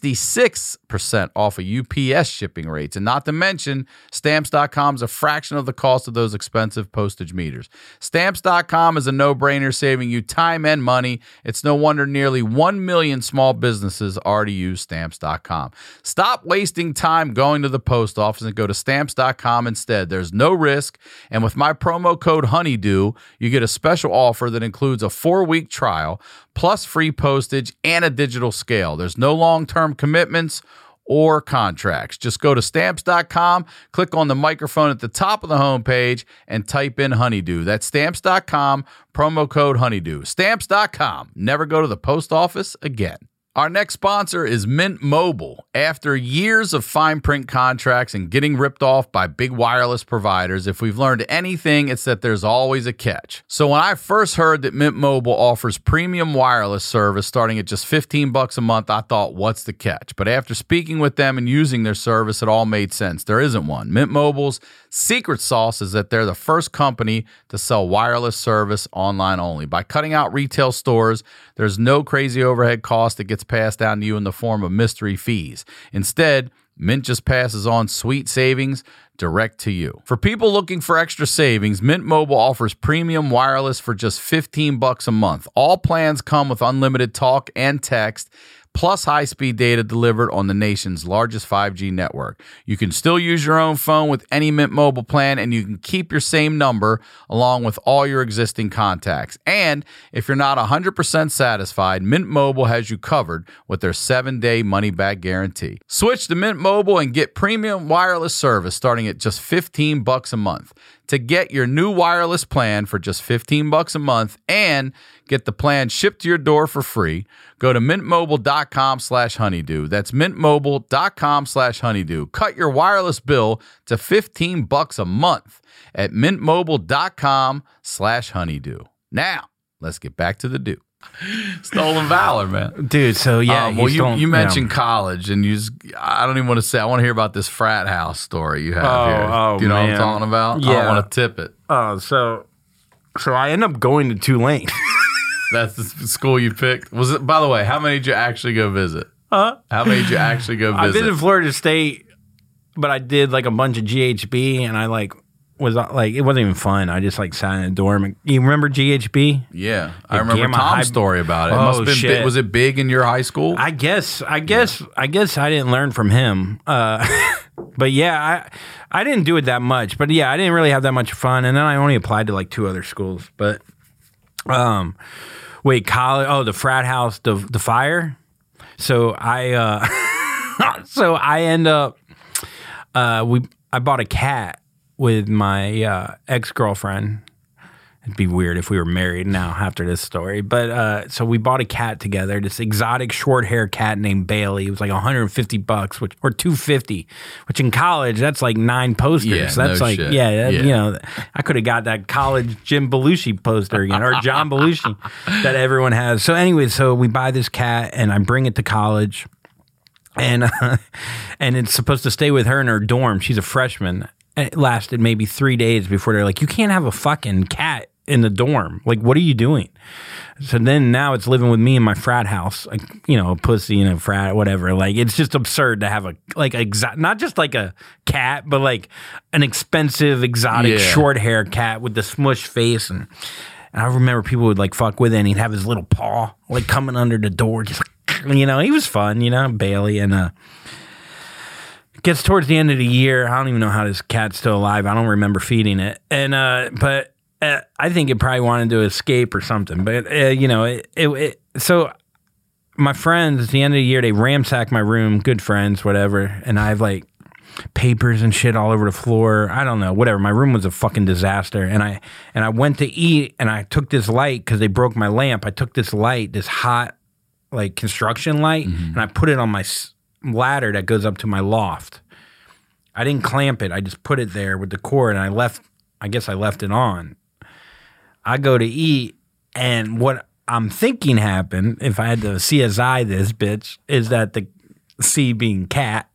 66% off of UPS shipping rates. And not to mention, Stamps.com is a fraction of the cost of those expensive postage meters. Stamps.com is a no-brainer, saving you time and money. It's no wonder nearly 1 million small businesses already use Stamps.com. Stop wasting time going to the post office and go to Stamps.com instead. There's no risk. And with my promo code HONEYDEW, you get a special offer that includes a 4-week trial, plus free postage and a digital scale. There's no long-term commitments or contracts. Just go to Stamps.com, click on the microphone at the top of the homepage, and type in Honeydew. That's Stamps.com, promo code Honeydew. Stamps.com. Never go to the post office again. Our next sponsor is Mint Mobile. After years of fine print contracts and getting ripped off by big wireless providers, if we've learned anything, it's that there's always a catch. So when I first heard that Mint Mobile offers premium wireless service starting at just $15 a month, I thought, what's the catch? But after speaking with them and using their service, it all made sense. There isn't one. Mint Mobile's secret sauce is that they're the first company to sell wireless service online only. By cutting out retail stores, there's no crazy overhead cost that gets passed down to you in the form of mystery fees. Instead, Mint just passes on sweet savings direct to you. For people looking for extra savings, Mint Mobile offers premium wireless for just $15 a month. All plans come with unlimited talk and text, plus high-speed data delivered on the nation's largest 5G network. You can still use your own phone with any Mint Mobile plan, and you can keep your same number along with all your existing contacts. And if you're not 100% satisfied, Mint Mobile has you covered with their 7-day money-back guarantee. Switch to Mint Mobile and get premium wireless service starting at just $15 a month. To get your new wireless plan for just $15 a month and get the plan shipped to your door for free, go to mintmobile.com/honeydew. That's mintmobile.com/honeydew. Cut your wireless bill to $15 a month at mintmobile.com/honeydew. Now, let's get back to the do. Stolen valor, man. Dude, so yeah. You mentioned college, and I don't even want to say, I want to hear about this frat house story you have here. Do you know what I'm talking about? Yeah. I don't want to tip it. So I end up going to Tulane. That's the school you picked? Was it, by the way, how many did you actually go visit? How many did you actually go visit? I visited Florida State, but I did like a bunch of GHB, and I was like, it wasn't even fun. I just sat in a dorm. You remember GHB? Yeah, I remember Tom's story about it. It must have been big. Was it big in your high school? I guess I didn't learn from him. But yeah, I didn't do it that much. But yeah, I didn't really have that much fun. And then I only applied to 2 other schools. But college. Oh, the frat house, the fire. So I end up I bought a cat with my ex-girlfriend. It'd be weird if we were married now after this story. But so we bought a cat together, this exotic short hair cat named Bailey. It was like $150, or $250, which in college, that's like 9 posters. Yeah, that's no like, shit. you know, I could have got that college Jim Belushi poster again, or John Belushi that everyone has. So anyway, so we buy this cat and I bring it to college. And it's supposed to stay with her in her dorm. She's a freshman. It lasted maybe 3 days before they're like, you can't have a fucking cat in the dorm. Like, what are you doing? So then now it's living with me in my frat house, a pussy in a frat, whatever. Like, it's just absurd to have not just like a cat, but like an expensive, exotic, short hair cat with the smush face. And I remember people would fuck with it, and he'd have his little paw coming under the door, just he was fun, Bailey. And gets towards the end of the year. I don't even know how this cat's still alive. I don't remember feeding it. And but I think it probably wanted to escape or something. But so my friends at the end of the year, they ransack my room, good friends, whatever. And I have papers and shit all over the floor. I don't know, whatever. My room was a fucking disaster. And I went to eat, and I took this light because they broke my lamp. I took this light, this hot construction light, and I put it on my ladder that goes up to my loft. I didn't clamp it. I just put it there with the cord, and I guess I left it on. I go to eat, and what I'm thinking happened, if I had to CSI this bitch, is that the C being cat.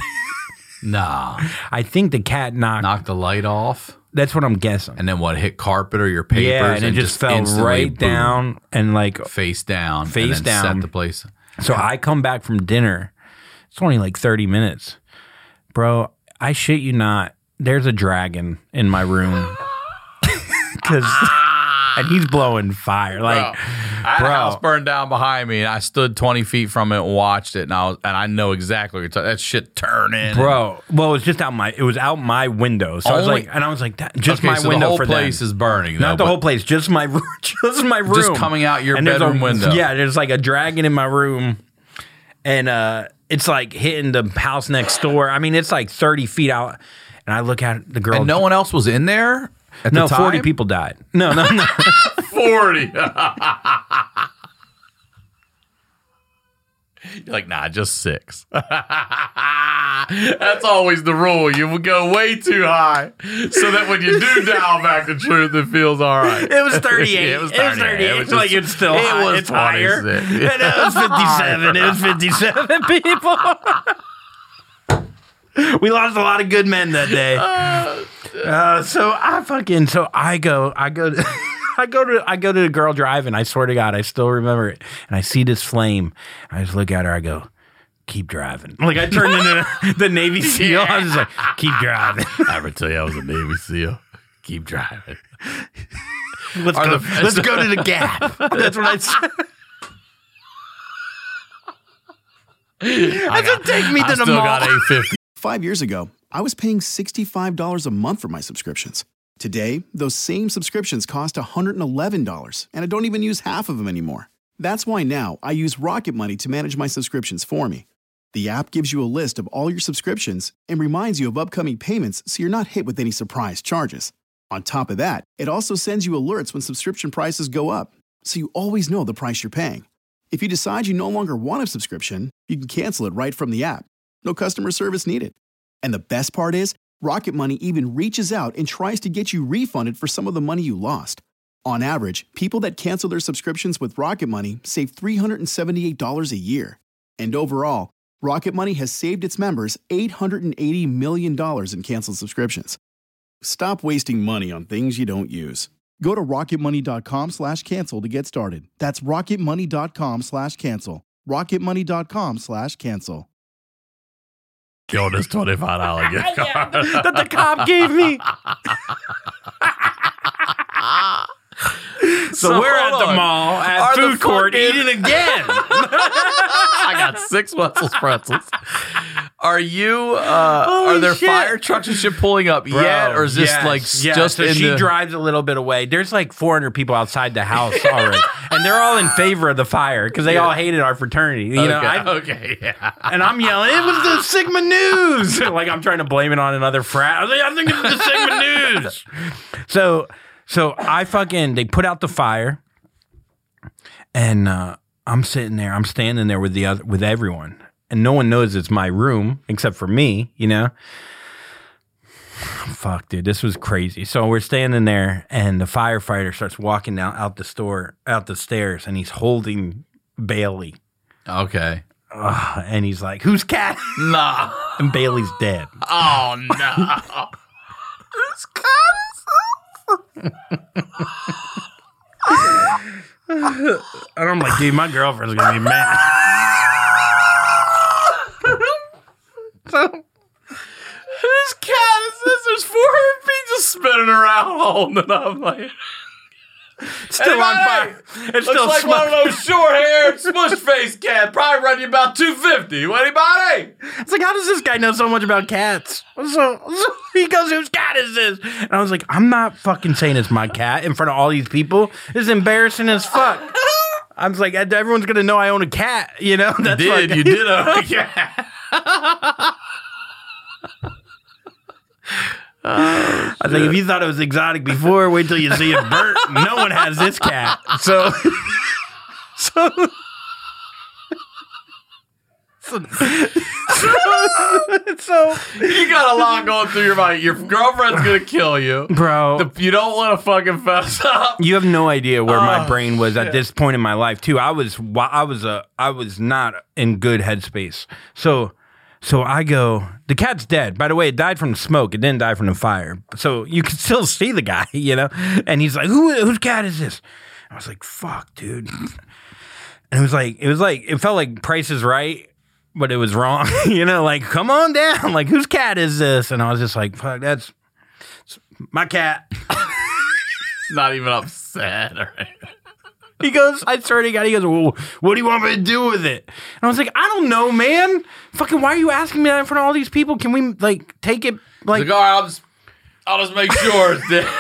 Nah. I think the cat knocked the light off. That's what I'm guessing. And then hit carpet or your papers? Yeah, and it just fell right down and face down. Face and then down. Set the place. So I come back from dinner. It's only 30 minutes. Bro, I shit you not. There's a dragon in my room. And he's blowing fire. I had a house burned down behind me, and I stood 20 feet from it and watched it, and I know exactly what you're talking. That shit turning. Bro, well, it was just out my window. So I was like, just my window. The whole for place them. is burning. Not the whole place, just my room. Just coming out your bedroom window. Yeah, there's a dragon in my room, and it's hitting the house next door. I mean, it's 30 feet out, and I look at the girl. And no one else was in there? No, 40 people died. No. 40. You're like, nah, just 6. That's always the rule. You will go way too high so that when you do dial back the truth, it feels all right. It was 38. It was 38. It was it's still high. It's higher. And it was 57. It was 57 people. We lost a lot of good men that day. So I go to the girl driving. I swear to God, I still remember it. And I see this flame. I just look at her. I go, keep driving. I turned into the Navy SEAL. I was just like, keep driving. I ever tell you I was a Navy SEAL? Keep driving. Let's go to the Gap. That's what I said. Doesn't take me to the still mall. got $8.50. 5 years ago, I was paying $65 a month for my subscriptions. Today, those same subscriptions cost $111, and I don't even use half of them anymore. That's why now I use Rocket Money to manage my subscriptions for me. The app gives you a list of all your subscriptions and reminds you of upcoming payments so you're not hit with any surprise charges. On top of that, it also sends you alerts when subscription prices go up, so you always know the price you're paying. If you decide you no longer want a subscription, you can cancel it right from the app. No customer service needed. And the best part is, Rocket Money even reaches out and tries to get you refunded for some of the money you lost. On average, people that cancel their subscriptions with Rocket Money save $378 a year. And overall, Rocket Money has saved its members $880 million in canceled subscriptions. Stop wasting money on things you don't use. Go to rocketmoney.com/cancel to get started. That's rocketmoney.com/cancel. rocketmoney.com/cancel. Yo, this $25 gift card. That the cop gave me. So we're at the mall at food court eating again. I got 6 Wetzel's pretzels. Are you? Are there fire trucks and shit pulling up yet, or is this just? So she drives a little bit away. There's like 400 people outside the house already, and they're all in favor of the fire because they all hated our fraternity. You know, and I'm yelling, "It was the Sigma News!" Like I'm trying to blame it on another frat. I was like, I think it was the Sigma News. So they put out the fire, and I'm sitting there. I'm standing there with everyone. And no one knows it's my room except for me, you know? Fuck, dude, this was crazy. So we're standing there, and the firefighter starts walking out the stairs, and he's holding Bailey. Okay. And he's like, "Whose cat?" No. And Bailey's dead. Oh, no. Whose cat is this? And I'm like, dude, my girlfriend's going to be mad. So, whose cat is this? There's 400 feet just spinning around, holding it up like. Still on fire. It's still like one of those short-haired, smush-faced cats. Probably run you about $250. Anybody? It's like, how does this guy know so much about cats? So he goes, "Whose cat is this?" And I was like, I'm not fucking saying it's my cat in front of all these people. This is embarrassing as fuck. I was like, everyone's gonna know I own a cat. You know, You did own a cat. I was like, if you thought it was exotic before, wait till you see it burnt. No one has this cat. So you got a lot going through your mind. Your girlfriend's gonna kill you, bro. You don't want to fucking fess up. You have no idea where my brain was at this point in my life too. I was not in good headspace. So I go, the cat's dead. By the way, it died from the smoke. It didn't die from the fire. So you can still see the guy, you know? And he's like, whose cat is this? I was like, fuck, dude. And it felt like Price is Right, but it was wrong. You know, like, come on down. Like, whose cat is this? And I was just like, fuck, it's my cat. Not even upset or anything. He goes, I swear to God, he goes, "Well, what do you want me to do with it?" And I was like, I don't know, man. Fucking, why are you asking me that in front of all these people? Can we, like, take it, like... All right, I'll just make sure it's dead.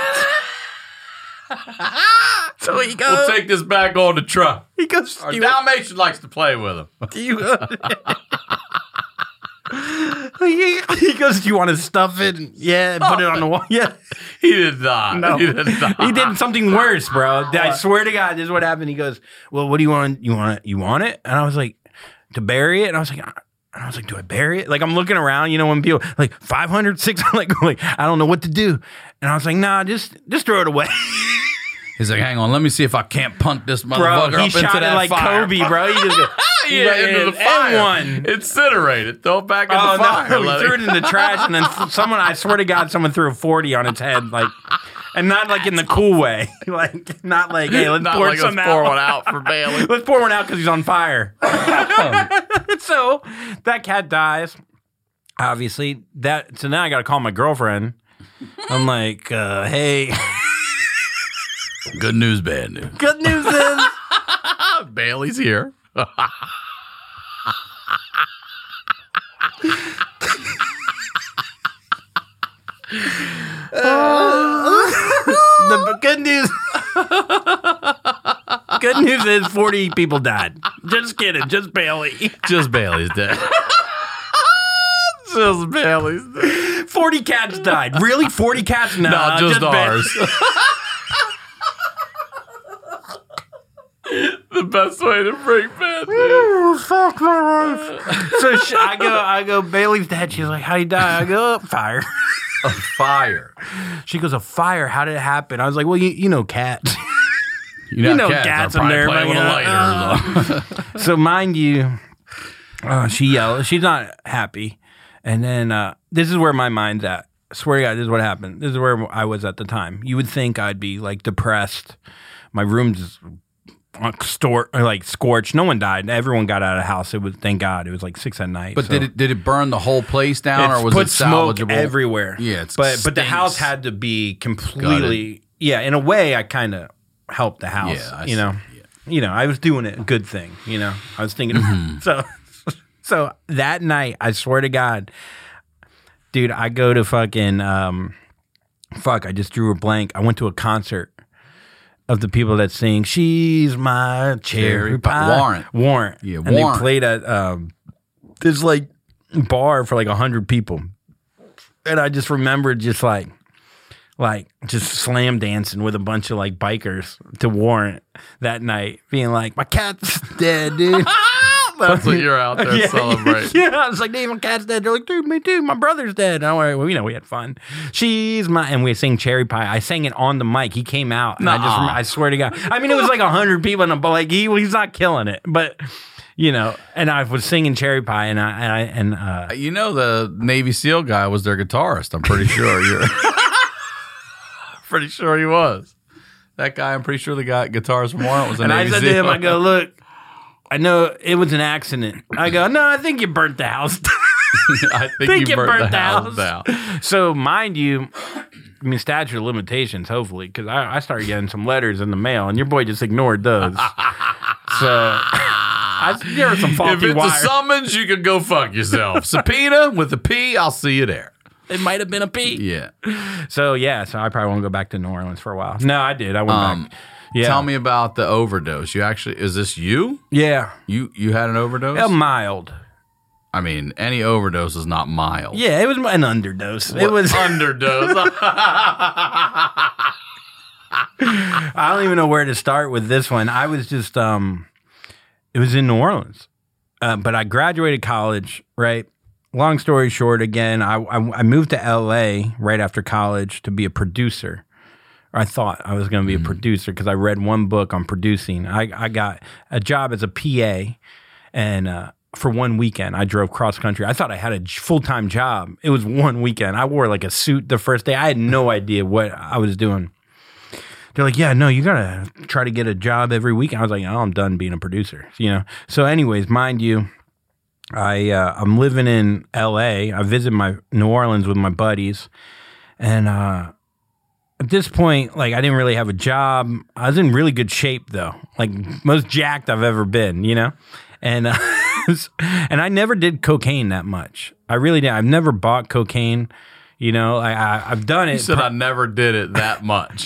So he goes... We'll take this back on the truck. He goes... Our Dalmatian likes to play with him. He goes, "Do you want to stuff it?" Yeah, and put it on the wall. Yeah. He did not. No. He did not. He did something worse, bro. I swear to God, this is what happened. He goes, "Well, what do you want? You want it?" And I was like, "To bury it?" And I was like, "Do I bury it?" Like, I'm looking around, you know, when people like 500, 600, like I don't know what to do. And I was like, "Nah, just throw it away." He's like, "Hang on, let me see if I can't punt this motherfucker up into that fire." He shot it like Kobe, bro. He just into the fire. One. Incinerate it. Throw it back in the fire. No, he threw it in the trash, and then I swear to God, someone threw a 40 on its head, like, and not like in the cool way, like not like, hey, let's pour one out for Bailey. Let's pour one out because he's on fire. So that cat dies. Obviously, so now I got to call my girlfriend. I'm like, hey. Good news, bad news. Good news is Bailey's here. The good news. Good news is 40 people died. Just kidding. Just Bailey. Just Bailey's dead. Just Bailey's dead. 40 cats died. Really? 40 cats? No, just ours. The best way to break bad news. Fuck my wife. So I go, Bailey's dead. She's like, how'd he die? I go, fire. A fire. She goes, a fire? How did it happen? I was like, well, you know cats. You know cats in there. playing with a lighter. So mind you, she yelled. She's not happy. And then this is where my mind's at. I swear to God, this is what happened. This is where I was at the time. You would think I'd be like depressed. My room's scorched. No one died. Everyone got out of the house. It was, thank God, it was like 6 p.m. But so. did it burn the whole place down, or was it salvageable? Smoke everywhere. Yeah, but the house had to be completely. Gutted. Yeah, in a way, I kind of helped the house. Yeah, you know, I was doing it a good thing. You know, I was thinking. So that night, I swear to God, dude, I go to fucking I just drew a blank. I went to a concert of the people that sing "She's My Cherry Pie." Warrant. Yeah, and Warrant. they played at this like bar for like 100 people, and I just remembered just like just slam dancing with a bunch of like bikers to Warrant that night, being like, "My cat's dead, dude." That's what you're out there celebrating. Yeah, I was like, "Dude, my cat's dead." They're like, "Dude, me too. My brother's dead." And I'm like, well, we had fun. And we sang Cherry Pie. I sang it on the mic. He came out. And I swear to God. I mean, it was like 100 people, but like he's not killing it. But you know, and I was singing Cherry Pie, and you know, the Navy SEAL guy was their guitarist. I'm pretty sure. You're pretty sure he was. That guy. I'm pretty sure the guitarist from Warrant was a Navy SEAL. And I said to him, I go, "Look, I know it was an accident." I go, "No, I think you burnt the house." I think you burnt the house down. So, mind you, I mean, statute of limitations, hopefully, because I started getting some letters in the mail, and your boy just ignored those. So, there were some faulty wires. If it's a summons, you can go fuck yourself. Subpoena with a P, I'll see you there. It might have been a P. Yeah. So I probably won't go back to New Orleans for a while. No, I did. I went back. Yeah. Tell me about the overdose. Is this you? Yeah. You had an overdose? Mild. I mean, any overdose is not mild. Yeah, it was an underdose. It was underdose. I don't even know where to start with this one. I was just, it was in New Orleans, but I graduated college, right? Long story short, again, I moved to LA right after college to be a producer. I thought I was going to be a producer because I read one book on producing. I got a job as a PA, and for one weekend, I drove cross country. I thought I had a full-time job. It was one weekend. I wore like a suit the first day. I had no idea what I was doing. They're like, "Yeah, no, you got to try to get a job every weekend." I was like, "Oh, I'm done being a producer." You know. So anyways, mind you, I'm living in LA. I visit my New Orleans with my buddies, and at this point, like, I didn't really have a job. I was in really good shape though, like most jacked I've ever been, you know, and and I never did cocaine that much. I really did. I've never bought cocaine. You know, I've done it. You said I never did it that much.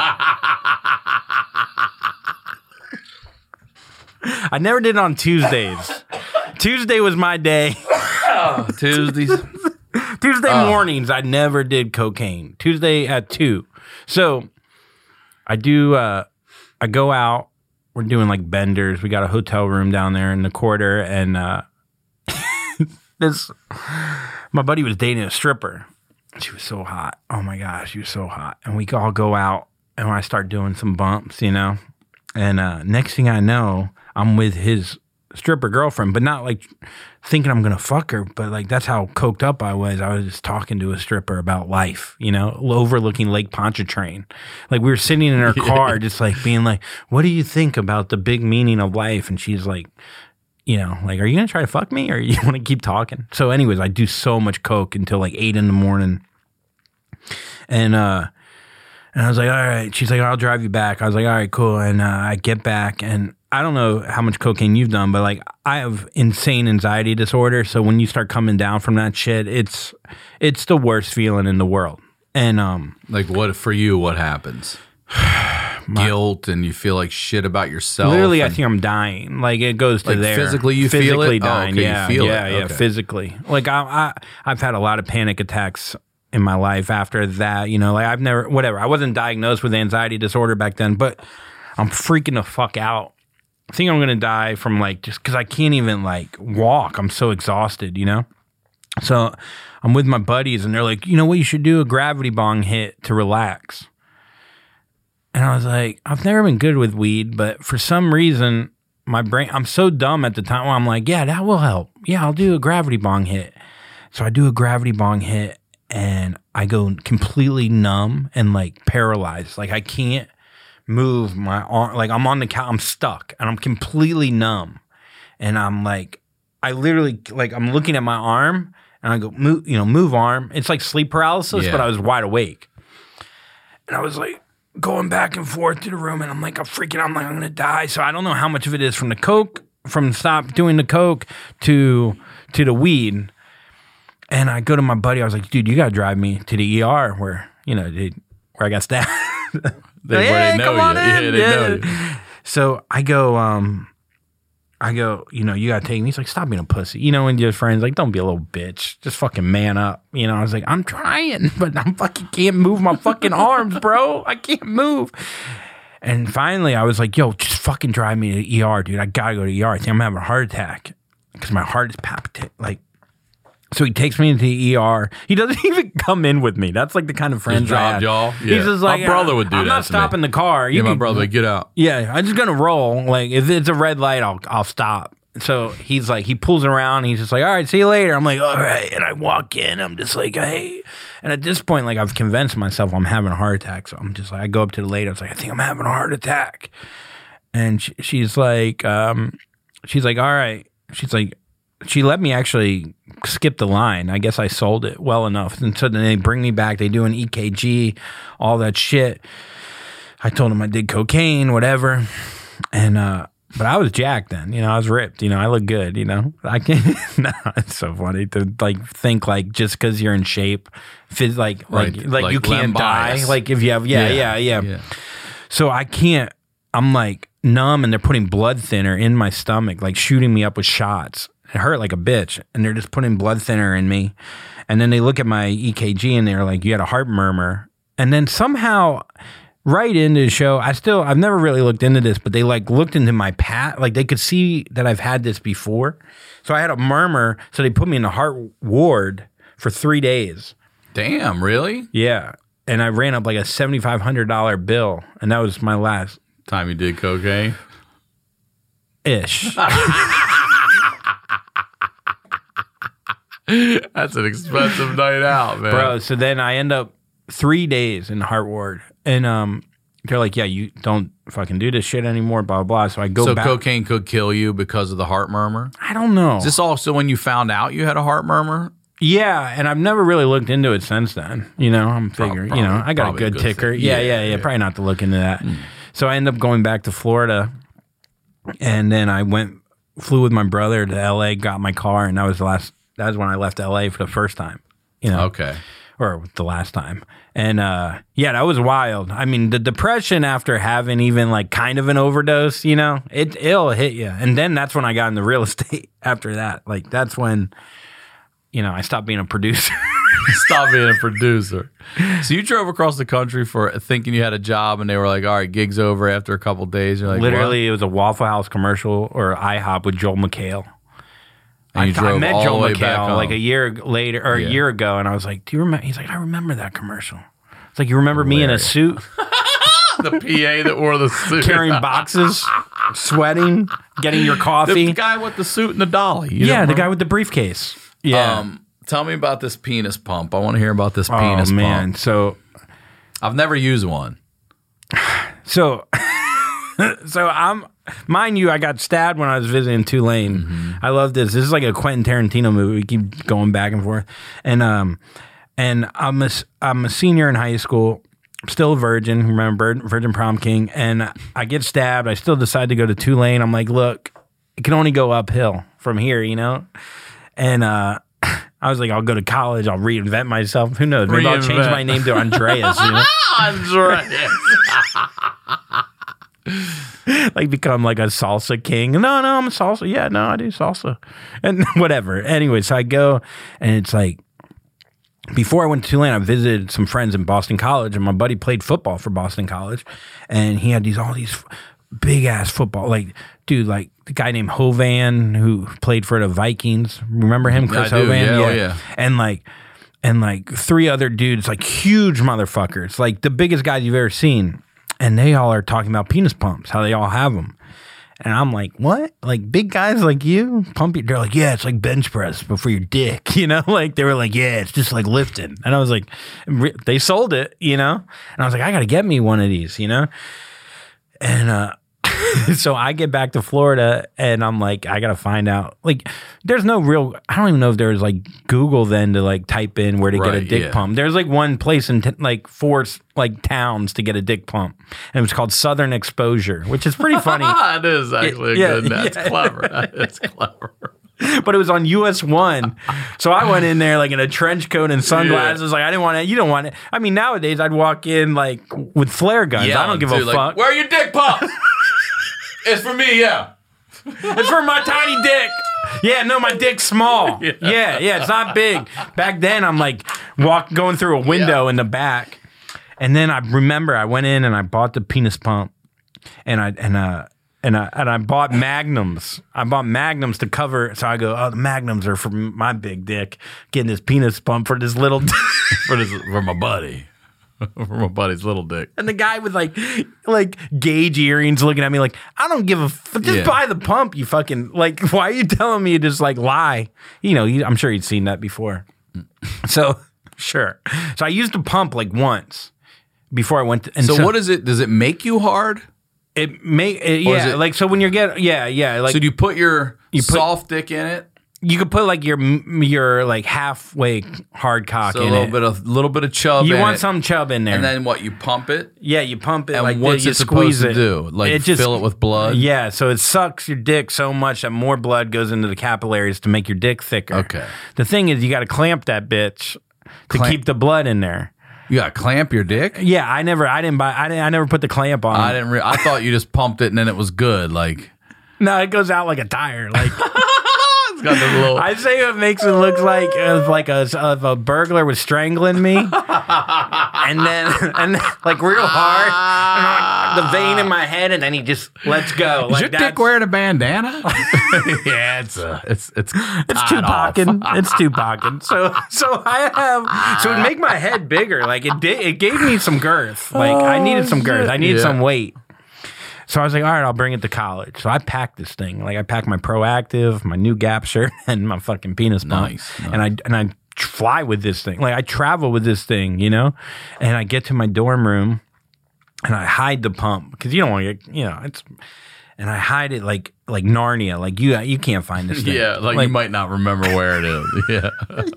I never did it on Tuesdays. Tuesday was my day. Tuesday mornings, I never did cocaine. Tuesday at 2. So I do, I go out. We're doing like benders. We got a hotel room down there in the quarter. And my buddy was dating a stripper. She was so hot. Oh my gosh, she was so hot. And we all go out and I start doing some bumps, you know. And next thing I know, I'm with his stripper girlfriend, but not like thinking I'm going to fuck her, but like that's how coked up I was. I was just talking to a stripper about life, you know, overlooking Lake Pontchartrain. Like we were sitting in her car just like being like, "What do you think about the big meaning of life?" And she's like, you know, like, "Are you going to try to fuck me or you want to keep talking?" So anyways, I do so much coke until like 8 a.m. And I was like, "All right." She's like, "I'll drive you back." I was like, "All right, cool." And I get back, and I don't know how much cocaine you've done, but like I have insane anxiety disorder. So when you start coming down from that shit, it's the worst feeling in the world. And like what for you? What happens? Guilt, and you feel like shit about yourself. Literally, I and, think I'm dying. Like it goes to like there. physically, you feel it. Dying. Oh, okay, Yeah, you feel yeah, it. yeah. Okay. Physically, like I've had a lot of panic attacks in my life after that. You know, like I've never, whatever. I wasn't diagnosed with anxiety disorder back then, but I'm freaking the fuck out. I think I'm gonna die from like just because I can't even like walk. I'm so exhausted. You know. So I'm with my buddies, and they're like, you know what, you should do a gravity bong hit to relax. And I was like, I've never been good with weed, but for some reason, my brain, I'm so dumb at the time where I'm like, yeah, that will help. Yeah, I'll do a gravity bong hit. So I do a gravity bong hit, and I go completely numb and like paralyzed. Like I can't move my arm. Like I'm on the couch, I'm stuck, and I'm completely numb. And I'm like, I literally, like, I'm looking at my arm, and I go, move arm. It's like sleep paralysis, but I was wide awake. And I was like going back and forth to the room, and I'm like, I'm going to die. So I don't know how much of it is from the coke, from stop doing the coke to the weed. And I go to my buddy, I was like, dude, you got to drive me to the ER where, where I got stabbed. Where they know you. Yeah, they know you. So I go, you got to take me. He's like, stop being a pussy. And your friends like, don't be a little bitch. Just fucking man up. I was like, I'm trying, but I'm fucking can't move my fucking arms, bro. I can't move. And finally, I was like, yo, just fucking drive me to the ER, dude. I got to go to the ER. I think I'm having a heart attack because my heart is palpitating. Like, so he takes me into the ER. He doesn't even come in with me. That's like the kind of friends I had. Y'all. Yeah. He's just like, my brother would do I'm that. not stopping the car. My brother would get out. Yeah, I'm just gonna roll. Like if it's a red light, I'll stop. So he's like, he pulls around. And he's just like, all right, see you later. I'm like, all right. And I walk in. I'm just like, hey. And at this point, like I've convinced myself I'm having a heart attack. So I'm just like, I go up to the lady. I was like, I think I'm having a heart attack. And she's like, all right. She's like, she let me actually skip the line. I guess I sold it well enough. And so then they bring me back. They do an EKG, all that shit. I told them I did cocaine, whatever. And, but I was jacked then, I was ripped, I look good, I can't, no, it's so funny to like think like just cause you're in shape, like you can't die. Like if you have, yeah. So I can't, I'm like numb and they're putting blood thinner in my stomach, like shooting me up with shots. It hurt like a bitch, and they're just putting blood thinner in me. And then they look at my EKG, and they're like, you had a heart murmur. And then somehow, right into the show, I've never really looked into this, but they like looked into my like they could see that I've had this before. So I had a murmur, so they put me in the heart ward for 3 days. Damn, really? Yeah. And I ran up like a $7,500 bill, and that was my last time you did cocaine? Ish. That's an expensive night out, man. Bro, so then I end up 3 days in the heart ward. And they're like, yeah, you don't fucking do this shit anymore, blah, blah, blah. So I go back. So cocaine could kill you because of the heart murmur? I don't know. Is this also when you found out you had a heart murmur? Yeah, and I've never really looked into it since then. I'm figuring, I got a good ticker. Yeah. Probably not to look into that. So I end up going back to Florida. And then I flew with my brother to LA, got my car, and that was when I left LA for the first time, Okay. Or the last time. And that was wild. I mean, the depression after having even like kind of an overdose, it'll hit you. And then that's when I got into real estate after that. Like that's when, I stopped being a producer. Stop being a producer. So you drove across the country for thinking you had a job, and they were like, all right, gig's over after a couple days. You're like, literally, what? It was a Waffle House commercial or IHOP with Joel McHale. And I met Joel McHale like a year later or a year ago, and I was like, do you remember? He's like, I remember that commercial. It's like, you remember me in a suit? The PA that wore the suit. Carrying boxes, sweating, getting your coffee. The guy with the suit and the dolly. The guy with the briefcase. Yeah. Tell me about this penis pump. I want to hear about this penis pump. Oh, man. So I've never used one. So mind you, I got stabbed when I was visiting Tulane. Mm-hmm. I love this. This is like a Quentin Tarantino movie. We keep going back and forth. And I'm a senior in high school. I'm still a virgin. Remember, Virgin Prom King. And I get stabbed. I still decide to go to Tulane. I'm like, look, it can only go uphill from here, And I was like, I'll go to college. I'll reinvent myself. Who knows? Maybe I'll change my name to Andreas. You know? Andreas. Like become like a salsa king. No, I'm a salsa. Yeah, no, I do salsa. And whatever. Anyway, so I go and it's like, before I went to Tulane, I visited some friends in Boston College, and my buddy played football for Boston College, and he had all these big ass football, like dude, like the guy named Hovan who played for the Vikings. Remember him, Chris Hovan? Yeah. And like 3 other dudes, like huge motherfuckers, like the biggest guys you've ever seen, and they all are talking about penis pumps, how they all have them. And I'm like, what? Like big guys like you pump your? They're like, yeah, it's like bench press, but for your dick, you know? Like they were like, yeah, it's just like lifting. And I was like, they sold it, you know? And I was like, I got to get me one of these, you know? And so I get back to Florida and I'm like, I got to find out. Like, there's no real, I don't even know if there was like Google then to like type in where to get a dick pump. There's like one place in like 4 like towns to get a dick pump. And it was called Southern Exposure, which is pretty funny. It is actually good. That's clever. It's clever. But it was on US 1. So I went in there like in a trench coat and sunglasses. Like, I didn't want it. You don't want it. I mean, nowadays I'd walk in like with flare guns. I don't give a fuck. Like, where are your dick pumps? It's for me, yeah. It's for my tiny dick. Yeah, no, my dick's small. Yeah, it's not big. Back then, I'm like going through a window in the back. And then I remember I went in and I bought the penis pump. And I bought Magnums. I bought Magnums to cover. So I go, oh, the Magnums are for my big dick. Getting this penis pump for this little dick. for my buddy. For my buddy's little dick. And the guy with like gauge earrings looking at me like, I don't give a just buy the pump, you fucking, like, why are you telling me to just like lie? You know, I'm sure you'd seen that before. So, sure. So I used the pump like once before I went to, and so what is it? Does it make you hard? Like, so when you're getting, like. So do you put your soft dick in it? You could put like your like halfway hard cock in it. A little bit of chub. You want some chub in there, and then what? You pump it. Yeah, you pump it. And like what's it supposed to do? Like fill it with blood. Yeah, so it sucks your dick so much that more blood goes into the capillaries to make your dick thicker. Okay. The thing is, you got to clamp that bitch to keep the blood in there. You got to clamp your dick? Yeah, I never put the clamp on. I thought you just pumped it and then it was good. Like, no, it goes out like a tire. Like. It's got this little. I say it makes it look like a burglar was strangling me, and then like real hard, and like the vein in my head, and then he just lets go. Is like your dick wearing a bandana? Yeah, it's Tupac-ing. It's Tupac-ing. So it make my head bigger. Like it gave me some girth. Like I needed some girth. I needed some weight. So I was like, all right, I'll bring it to college. So I packed this thing. Like I packed my Proactive, my new Gap shirt, and my fucking penis pump. Nice. And I fly with this thing. Like I travel with this thing, you know? And I get to my dorm room and I hide the pump because you don't want to get, you know, and I hide it like Narnia. Like you can't find this thing. Yeah, like you might not remember where it is. Yeah.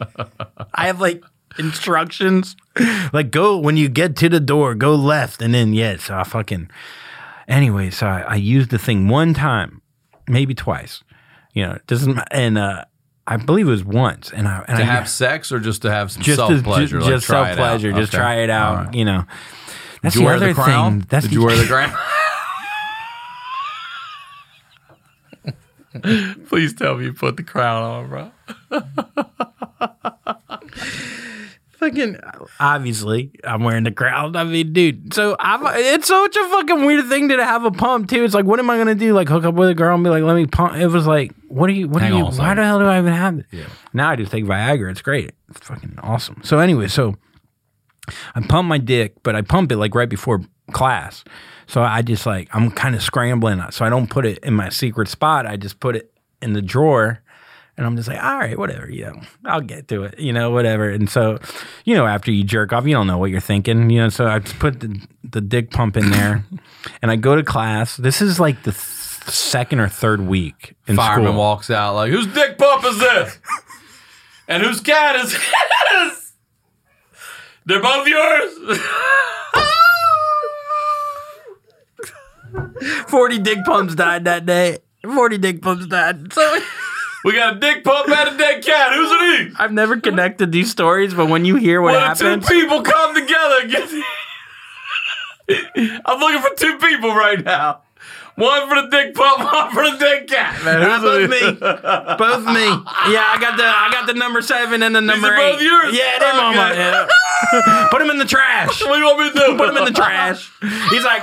I have like instructions. Like when you get to the door, go left. And then, so I fucking... Anyway, so I used the thing one time, maybe twice. You know, it doesn't, and I believe it was once. And to have sex or just to have some self pleasure, just self pleasure, just try it out. Right. You know, that's Did you wear the crown? Did you wear the crown? Please tell me you put the crown on, bro. Fucking obviously, I'm wearing the crown. I mean, dude. So it's such a fucking weird thing to have a pump too. It's like, what am I gonna do? Like hook up with a girl and be like, let me pump. It was like, what do you? Why the hell do I even have it? Yeah. Now I just take Viagra. It's great. It's fucking awesome. So anyway, so I pump my dick, but I pump it like right before class. So I just like I'm kind of scrambling. So I don't put it in my secret spot. I just put it in the drawer. And I'm just like, all right, whatever, you know, I'll get to it, you know, whatever. And so, you know, after you jerk off, you don't know what you're thinking, you know. So I just put the dick pump in there, and I go to class. This is like the second or third week in Fireman school. Walks out like, whose dick pump is this? And whose cat is this? They're both yours. 40 dick pumps died that day. 40 dick pumps died. So... We got a dick pump and a dead cat. Who's it? I've never connected these stories, but when you hear what happens, two people come together. I'm looking for two people right now. One for the dick pump, one for the dick cat. Man, both me. Both me. Yeah, I got the number 7 and the number 8. Both yours? Yeah, they're mama. Yeah. Put him in the trash. What do you want me to do? Put him in the trash. He's like,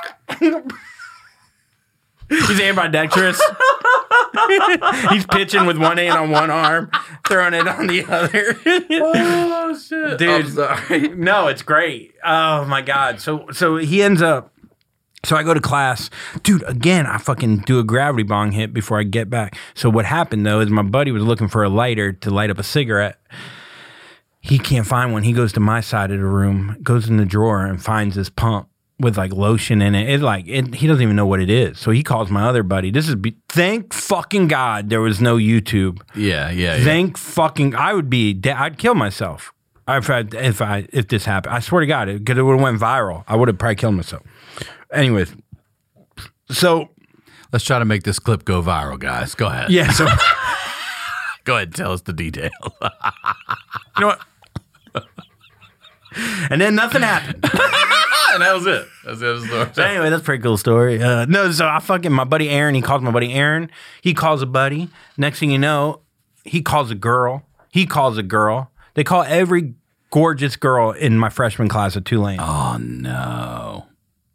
he's ambidextrous. He's pitching with one hand on one arm, throwing it on the other. Oh shit, dude! I'm sorry. No, it's great. Oh my god. So he ends up. So I go to class. Dude, again, I fucking do a gravity bong hit before I get back. So what happened, though, is my buddy was looking for a lighter to light up a cigarette. He can't find one. He goes to my side of the room, goes in the drawer, and finds this pump with, like, lotion in it. He doesn't even know what it is. So he calls my other buddy. Thank fucking God there was no YouTube. Yeah. Thank fucking... I'd kill myself if this happened. I swear to God, because it would have went viral. I would have probably killed myself. Anyways, so let's try to make this clip go viral, guys. Go ahead. Yeah. So go ahead and tell us the details. You know what? And then nothing happened. And that was it. That's the story. So anyway, that's a pretty cool story. My buddy Aaron, he calls my buddy Aaron. He calls a buddy. Next thing you know, he calls a girl. He calls a girl. They call every gorgeous girl in my freshman class at Tulane. Oh, no.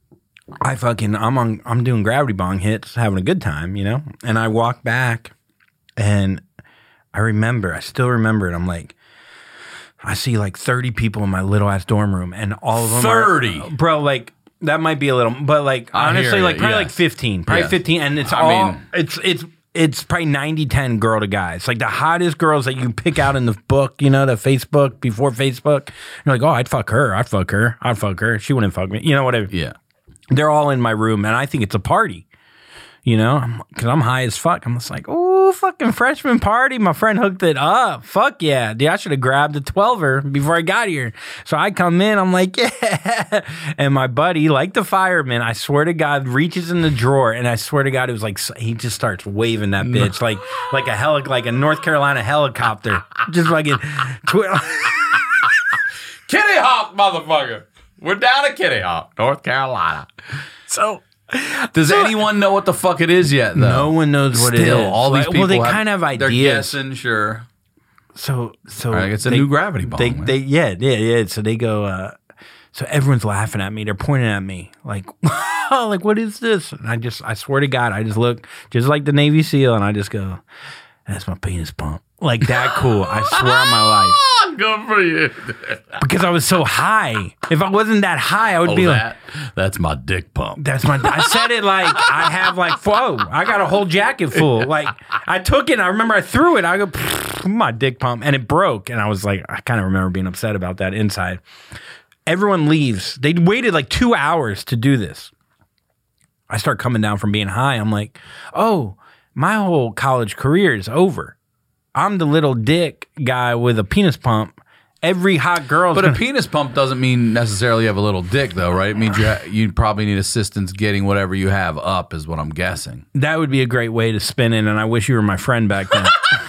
I'm doing gravity bong hits, having a good time, you know? And I walk back and I still remember it. I'm like, I see like 30 people in my little ass dorm room and all of them 30? Bro, like that might be a little, but like honestly, like probably like 15, probably 15. And it's it's probably 90-10 girl to guy. It's like the hottest girls that you pick out in the book, you know, the Facebook, before Facebook. You're like, oh, I'd fuck her. She wouldn't fuck me. You know, whatever. Yeah. They're all in my room, and I think it's a party, you know, because I'm high as fuck. I'm just like, oh, fucking freshman party. My friend hooked it up. Fuck yeah. Dude, I should have grabbed a 12er before I got here. So I come in, I'm like, yeah. And my buddy, like the fireman, I swear to God, reaches in the drawer, and I swear to God, it was like, he just starts waving that bitch like a North Carolina helicopter. Just fucking Kitty Hawk, motherfucker. We're down to Kitty Hawk, North Carolina. So, does anyone know what the fuck it is yet, though? No one knows what it is. All these people they kind of have ideas. They're guessing, sure. So it's a new gravity bong. Yeah. So they go, so everyone's laughing at me. They're pointing at me like, like, what is this? And I swear to God, I just look just like the Navy SEAL and I just go, that's my penis pump. Like that cool. I swear on my life. Good for you. Because I was so high. If I wasn't that high, I would be like, that's my dick pump. I said it like I have like, whoa, I got a whole jacket full. Like I took it. I remember I threw it. I go, my dick pump. And it broke. And I was like, I kind of remember being upset about that inside. Everyone leaves. They waited like 2 hours to do this. I start coming down from being high. I'm like, oh, my whole college career is over. I'm the little dick guy with a penis pump. Every hot girl. But a penis pump doesn't mean necessarily you have a little dick, though, right? It means you probably need assistance getting whatever you have up, is what I'm guessing. That would be a great way to spin it, and I wish you were my friend back then.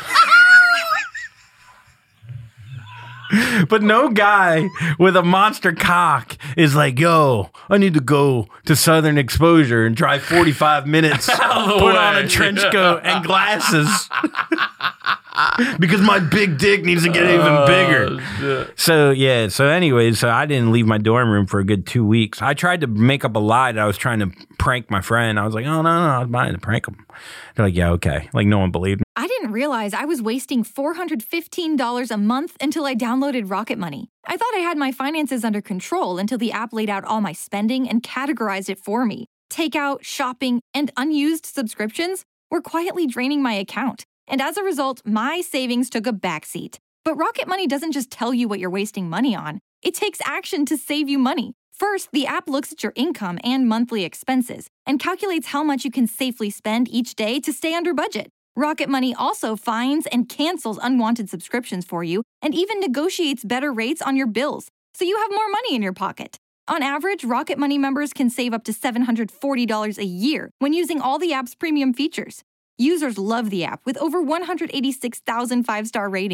But no guy with a monster cock is like, yo, I need to go to Southern Exposure and drive 45 minutes, put on a trench coat and glasses. Because my big dick needs to get even bigger. Shit. So anyways, I didn't leave my dorm room for a good 2 weeks. I tried to make up a lie that I was trying to prank my friend. I was like, oh, no, I was trying to prank him. They're like, yeah, okay. Like, no one believed me. I didn't realize I was wasting $415 a month until I downloaded Rocket Money. I thought I had my finances under control until the app laid out all my spending and categorized it for me. Takeout, shopping, and unused subscriptions were quietly draining my account. And as a result, my savings took a backseat. But Rocket Money doesn't just tell you what you're wasting money on. It takes action to save you money. First, the app looks at your income and monthly expenses and calculates how much you can safely spend each day to stay under budget. Rocket Money also finds and cancels unwanted subscriptions for you and even negotiates better rates on your bills, so you have more money in your pocket. On average, Rocket Money members can save up to $740 a year when using all the app's premium features. Users love the app with over 186,000 five-star ratings.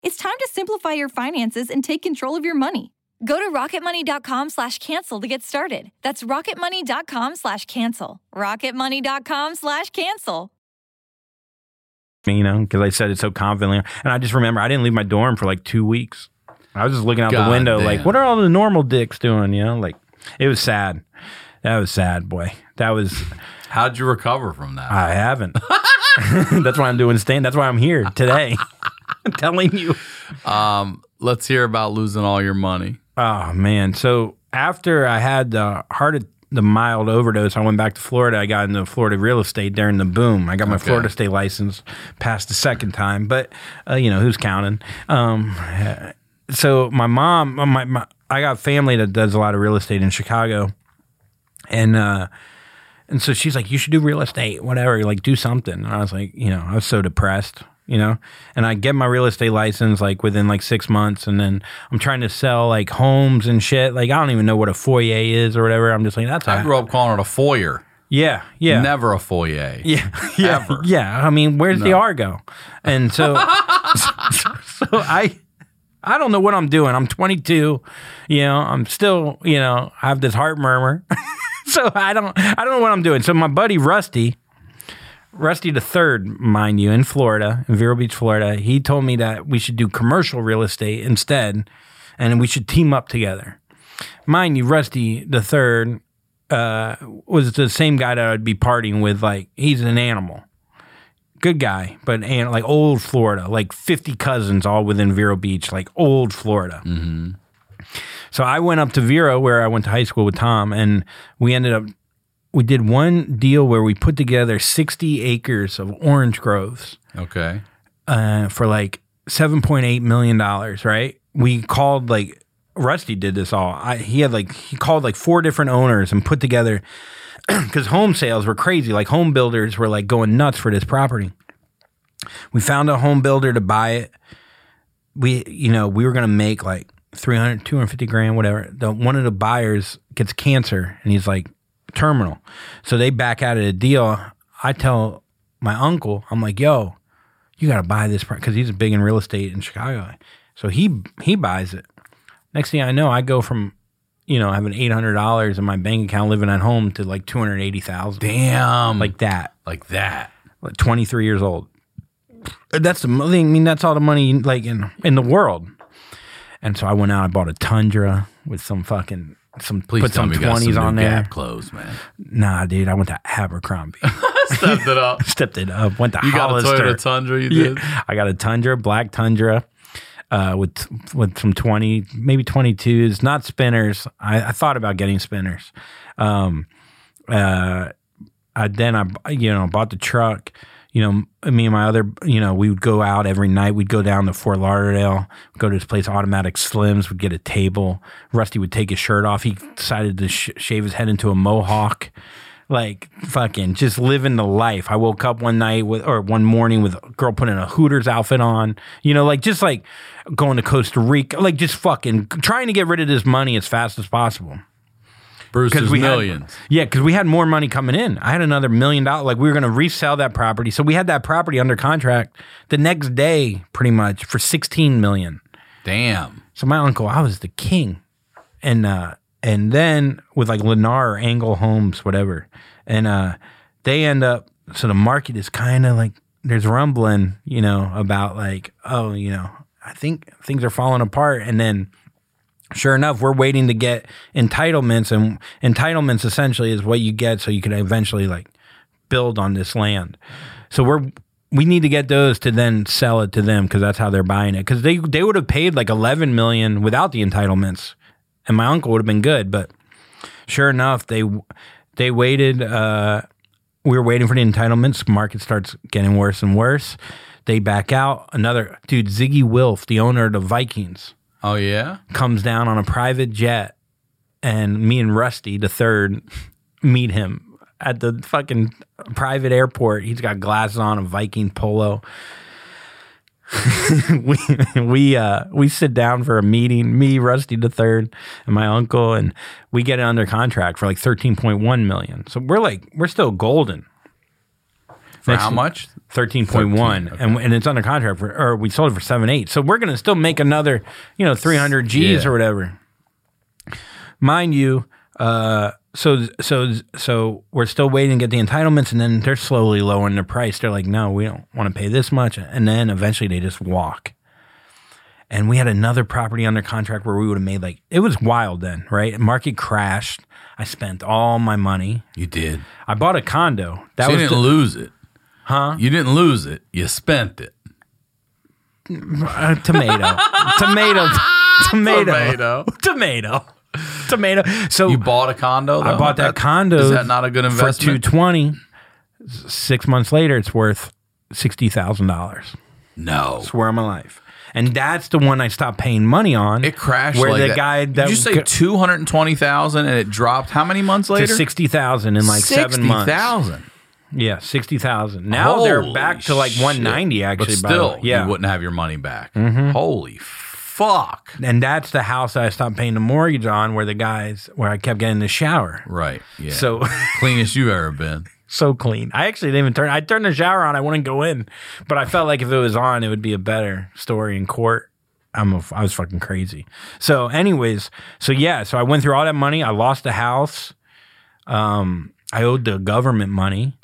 It's time to simplify your finances and take control of your money. Go to rocketmoney.com/cancel to get started. That's rocketmoney.com/cancel. rocketmoney.com/cancel. You know, because I said it so confidently. And I just remember I didn't leave my dorm for like 2 weeks. I was just looking out the window like, what are all the normal dicks doing? You know, like it was sad. That was sad, boy. That was. How'd you recover from that? I haven't. That's why I'm doing stand. That's why I'm here today. I'm telling you. Let's hear about losing all your money. Oh, man. So after I had the mild overdose, I went back to Florida. I got into Florida real estate during the boom. I got my Florida state license, passed the second time, but, you know, who's counting? So my mom, I got family that does a lot of real estate in Chicago. And so she's like, you should do real estate, whatever, like do something. And I was like, you know, I was so depressed, you know, and I get my real estate license like within like 6 months. And then I'm trying to sell like homes and shit. Like, I don't even know what a foyer is or whatever. I'm just like, I grew up calling it a foyer. Yeah. Yeah. Never a foyer. Yeah. Yeah. Ever. Yeah. I mean, where's the R go? And so, so I don't know what I'm doing. I'm 22, you know, I'm still, you know, I have this heart murmur. So I don't know what I'm doing. So my buddy Rusty the third, mind you, in Florida, in Vero Beach, Florida, he told me that we should do commercial real estate instead, and we should team up together. Mind you, Rusty the third was the same guy that I'd be partying with. Like, he's an animal. Good guy, but like old Florida, like 50 cousins all within Vero Beach, like old Florida. Mm-hmm. So I went up to Vero, where I went to high school with Tom, and we did one deal where we put together 60 acres of orange groves. Okay. For like $7.8 million, right? We called like, Rusty did this all. He called like 4 different owners and put together, because home sales were crazy. Like home builders were like going nuts for this property. We found a home builder to buy it. We were going to make like 300, 250 grand, whatever. One of the buyers gets cancer and he's like terminal. So they back out of the deal. I tell my uncle, I'm like, yo, you got to buy this because he's big in real estate in Chicago. So he buys it. Next thing I know, I go from, you know, having $800 in my bank account living at home to like $280,000. Damn. Like that. Like that. Like 23 years old. That's the thing. I mean, that's all the money like in the world. And so I went out, I bought a Tundra with some fucking, put some 20s on there. Gap clothes, man. Nah, dude, I went to Abercrombie. Stepped it up. Went to You Hollister. got a Toyota Tundra, you did? I got a Tundra, black Tundra, with some 20, maybe 22s, not spinners. I thought about getting spinners. I bought the truck. You know, me and my other, you know, we would go out every night. We'd go down to Fort Lauderdale, go to this place, Automatic Slims. We'd get a table. Rusty would take his shirt off. He decided to shave his head into a mohawk. Like, fucking just living the life. I woke up one morning with a girl putting a Hooters outfit on. You know, like, just like going to Costa Rica. Like, just fucking trying to get rid of this money as fast as possible. Bruce's millions. Because we had more money coming in. I had another $1 million. Like, we were going to resell that property. So we had that property under contract the next day, pretty much, for $16 million. Damn. So my uncle, I was the king. And then with like Lennar or Angle Homes, whatever. And they end up, so the market is kind of like, there's rumbling, you know, about like, oh, you know, I think things are falling apart. And then sure enough, we're waiting to get entitlements, and entitlements essentially is what you get so you can eventually like build on this land. So we need to get those to then sell it to them because that's how they're buying it. Because they would have paid like $11 million without the entitlements, and my uncle would have been good. But sure enough, they waited. We were waiting for the entitlements. Market starts getting worse and worse. They back out. Another dude, Ziggy Wilf, the owner of the Vikings. Oh, yeah? Comes down on a private jet, and me and Rusty, the third, meet him at the fucking private airport. He's got glasses on, a Viking polo. we sit down for a meeting, me, Rusty the third, and my uncle, and we get it under contract for like $13.1 million. So we're still golden. For how much? 13.1, okay. and it's under contract or we sold it for 7.8. So we're gonna still make another, 300 G's or whatever. Mind you, so we're still waiting to get the entitlements, and then they're slowly lowering the price. They're like, no, we don't want to pay this much, and then eventually they just walk. And we had another property under contract where we would have made it was wild then, right? Market crashed. I spent all my money. You did. I bought a condo. You didn't lose it. Huh? You didn't lose it. You spent it. Tomato. So you bought a condo, though? I bought that condo. Is that not a good investment? For $220. 6 months later, it's worth $60,000. No. Swear on my life. And that's the one I stopped paying money on. It crashed where like the that. guy that Did you say 220,000 and it dropped how many months later? To 60,000 in 7 months. 60,000. Yeah, 60,000. Now they're back to 190 actually. But still, you wouldn't have your money back. Mm-hmm. Holy fuck. And that's the house I stopped paying the mortgage on where I kept getting the shower. Right. Yeah. So cleanest you've ever been. So clean. I actually didn't even I turned the shower on. I wouldn't go in, but I felt like if it was on, it would be a better story in court. I was fucking crazy. So anyways, so I went through all that money. I lost the house. I owed the government money.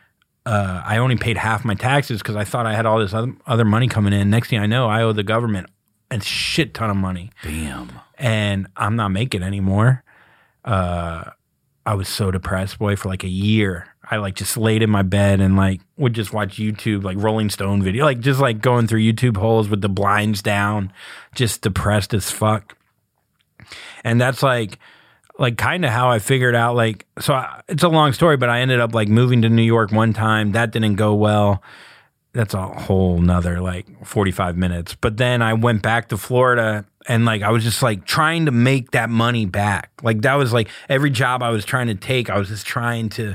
I only paid half my taxes because I thought I had all this other money coming in. Next thing I know, I owe the government a shit ton of money. Damn. And I'm not making anymore. I was so depressed, boy, for a year. I just laid in my bed and would just watch YouTube, Rolling Stone video, just going through YouTube holes with the blinds down, just depressed as fuck. And that's kind of how I figured out, it's a long story, but I ended up moving to New York one time. That didn't go well. That's a whole nother 45 minutes. But then I went back to Florida and I was just trying to make that money back. That was every job I was trying to take, I was just trying to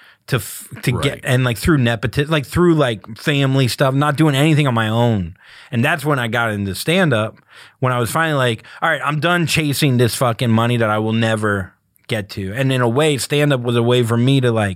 get, and through nepotism, through family stuff, not doing anything on my own. And that's when I got into stand up, when I was finally all right, I'm done chasing this fucking money that I will never get to. And in a way, stand up was a way for me to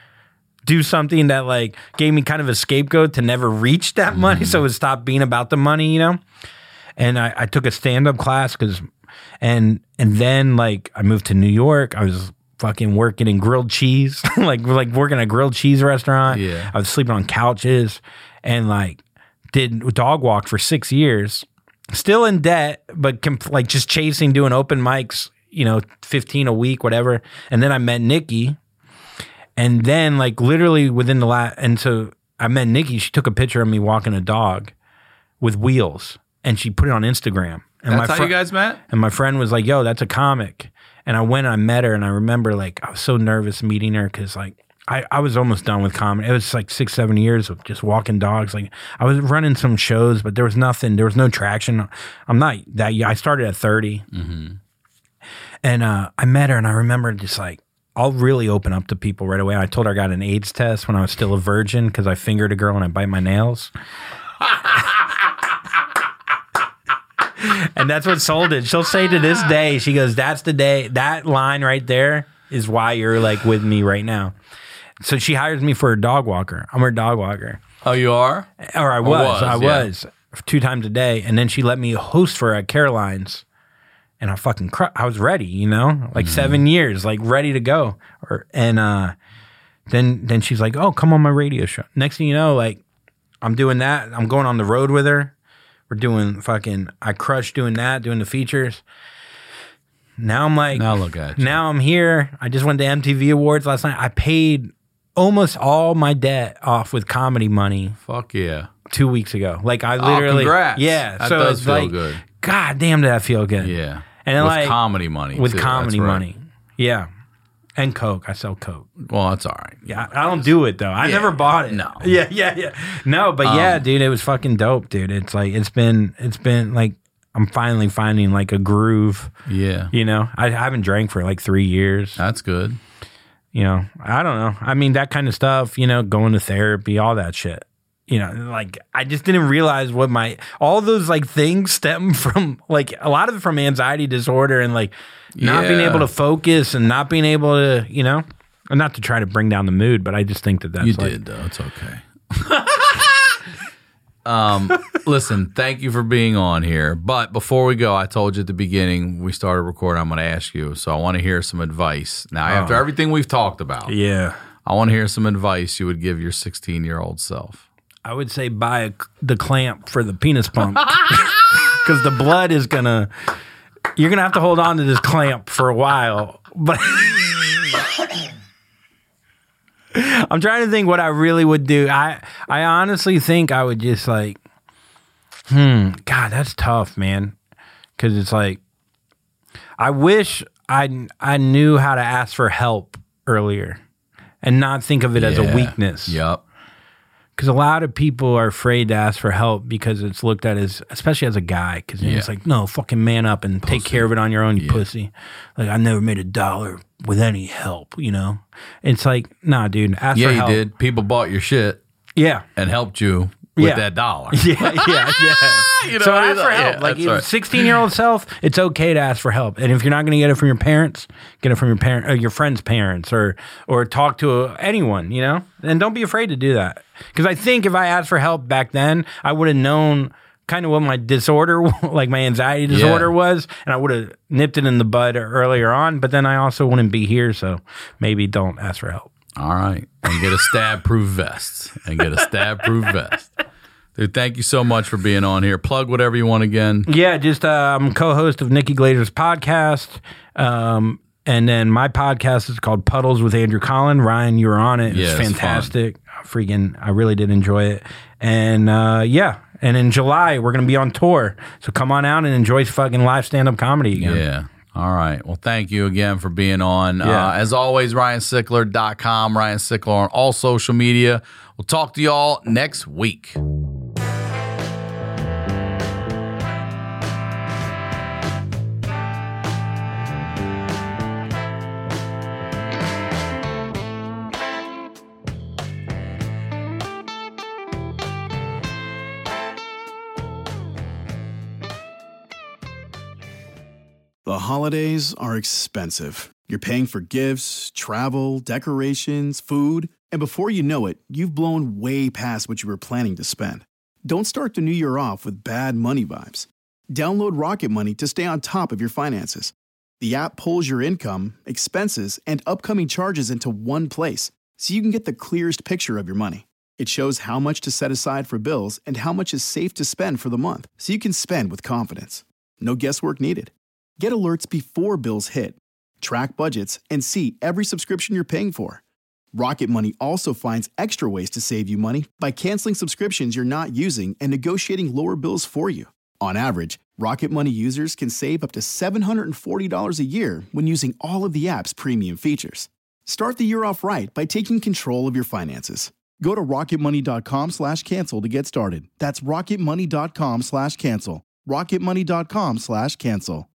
do something that gave me kind of a scapegoat to never reach that money. So it stopped being about the money, And I took a stand up class and then I moved to New York. I was fucking working in grilled cheese, working at a grilled cheese restaurant. Yeah. I was sleeping on couches and did dog walk for 6 years, still in debt, but just chasing, doing open mics, 15 a week, whatever. And then I met Nikki, and then literally within and so I met Nikki. She took a picture of me walking a dog with wheels and she put it on Instagram. And that's how you guys met? And my friend was like, yo, that's a comic. And I went and I met her, and I remember I was so nervous meeting her because I was almost done with comedy. It was 6-7 years of just walking dogs. I was running some shows, but there was nothing. There was no traction. I'm not that young. I started at 30. Mm-hmm. And I met her, and I remember just I'll really open up to people right away. I told her I got an AIDS test when I was still a virgin because I fingered a girl and I bite my nails. And that's what sold it. She'll say to this day, she goes, that's the day, that line right there is why you're with me right now. So she hires me for a dog walker. I'm her dog walker. Oh, you are? Or I was 2 times a day. And then she let me host for her at Caroline's. And I fucking I was ready, 7 years, ready to go. Then she's like, oh, come on my radio show. Next thing you know, I'm doing that. I'm going on the road with her. We're doing I crushed doing that, doing the features. Now I'm now look at you. Now I'm here. I just went to MTV Awards last night. I paid almost all my debt off with comedy money. Fuck yeah. 2 weeks ago. I literally. Congrats. Yeah. That so does it's feel good. God damn, did that feel good. Yeah. And then with comedy money. With too. comedy That's right. money. Yeah. And Coke. I sell Coke. Well, that's all right. Yeah, I don't do it though. I never bought it. No. Yeah. No, but yeah, dude, it was fucking dope, dude. It's it's been I'm finally finding a groove. Yeah. I haven't drank for 3 years. That's good. I don't know. I mean, that kind of stuff, going to therapy, all that shit. I just didn't realize what all those things stem from, a lot of it from anxiety disorder and not being able to focus and not being able to, And not to try to bring down the mood, but I just think that's you did, though. It's okay. Listen, thank you for being on here. But before we go, I told you at the beginning, we started recording, I'm going to ask you. So I want to hear some advice. Now, after everything we've talked about, I want to hear some advice you would give your 16-year-old self. I would say buy the clamp for the penis pump. Because the blood is going to... You're going to have to hold on to this clamp for a while. But... I'm trying to think what I really would do. I honestly think I would just like, God, that's tough, man. Because it's like, I wish I knew how to ask for help earlier and not think of it as a weakness. Yep. Because a lot of people are afraid to ask for help because it's looked at as, especially as a guy, because it's like, no, fucking man up and take care of it on your own, you pussy. Like, I never made $1 with any help, you know? It's like, nah, dude, ask for help. Yeah, you did. People bought your shit. Yeah. And helped you with that $1. Yeah. You know, so ask for help. Like, 16-year-old self, it's okay to ask for help. And if you're not going to get it from your parents, get it from your friend's parents, or talk to anyone, you know? And don't be afraid to do that. Because I think if I asked for help back then, I would have known kind of what my disorder, like my anxiety disorder was, and I would have nipped it in the bud earlier on, but then I also wouldn't be here, so maybe don't ask for help. All right. And get a stab-proof vest. Dude, thank you so much for being on here. Plug whatever you want again. Yeah, just I'm co-host of Nikki Glazer's podcast, and then my podcast is called Puddles with Andrew Collin. Ryan, you were on it. It's fantastic. I really did enjoy it. And and in July, we're going to be on tour. So come on out and enjoy fucking live stand-up comedy again. Yeah. All right. Well, thank you again for being on. As always, RyanSickler.com, Ryan Sickler on all social media. We'll talk to y'all next week. The holidays are expensive. You're paying for gifts, travel, decorations, food, and before you know it, you've blown way past what you were planning to spend. Don't start the new year off with bad money vibes. Download Rocket Money to stay on top of your finances. The app pulls your income, expenses, and upcoming charges into one place, so you can get the clearest picture of your money. It shows how much to set aside for bills and how much is safe to spend for the month, so you can spend with confidence. No guesswork needed. Get alerts before bills hit. Track budgets and see every subscription you're paying for. Rocket Money also finds extra ways to save you money by canceling subscriptions you're not using and negotiating lower bills for you. On average, Rocket Money users can save up to $740 a year when using all of the app's premium features. Start the year off right by taking control of your finances. Go to rocketmoney.com/cancel to get started. That's rocketmoney.com/cancel. rocketmoney.com/cancel.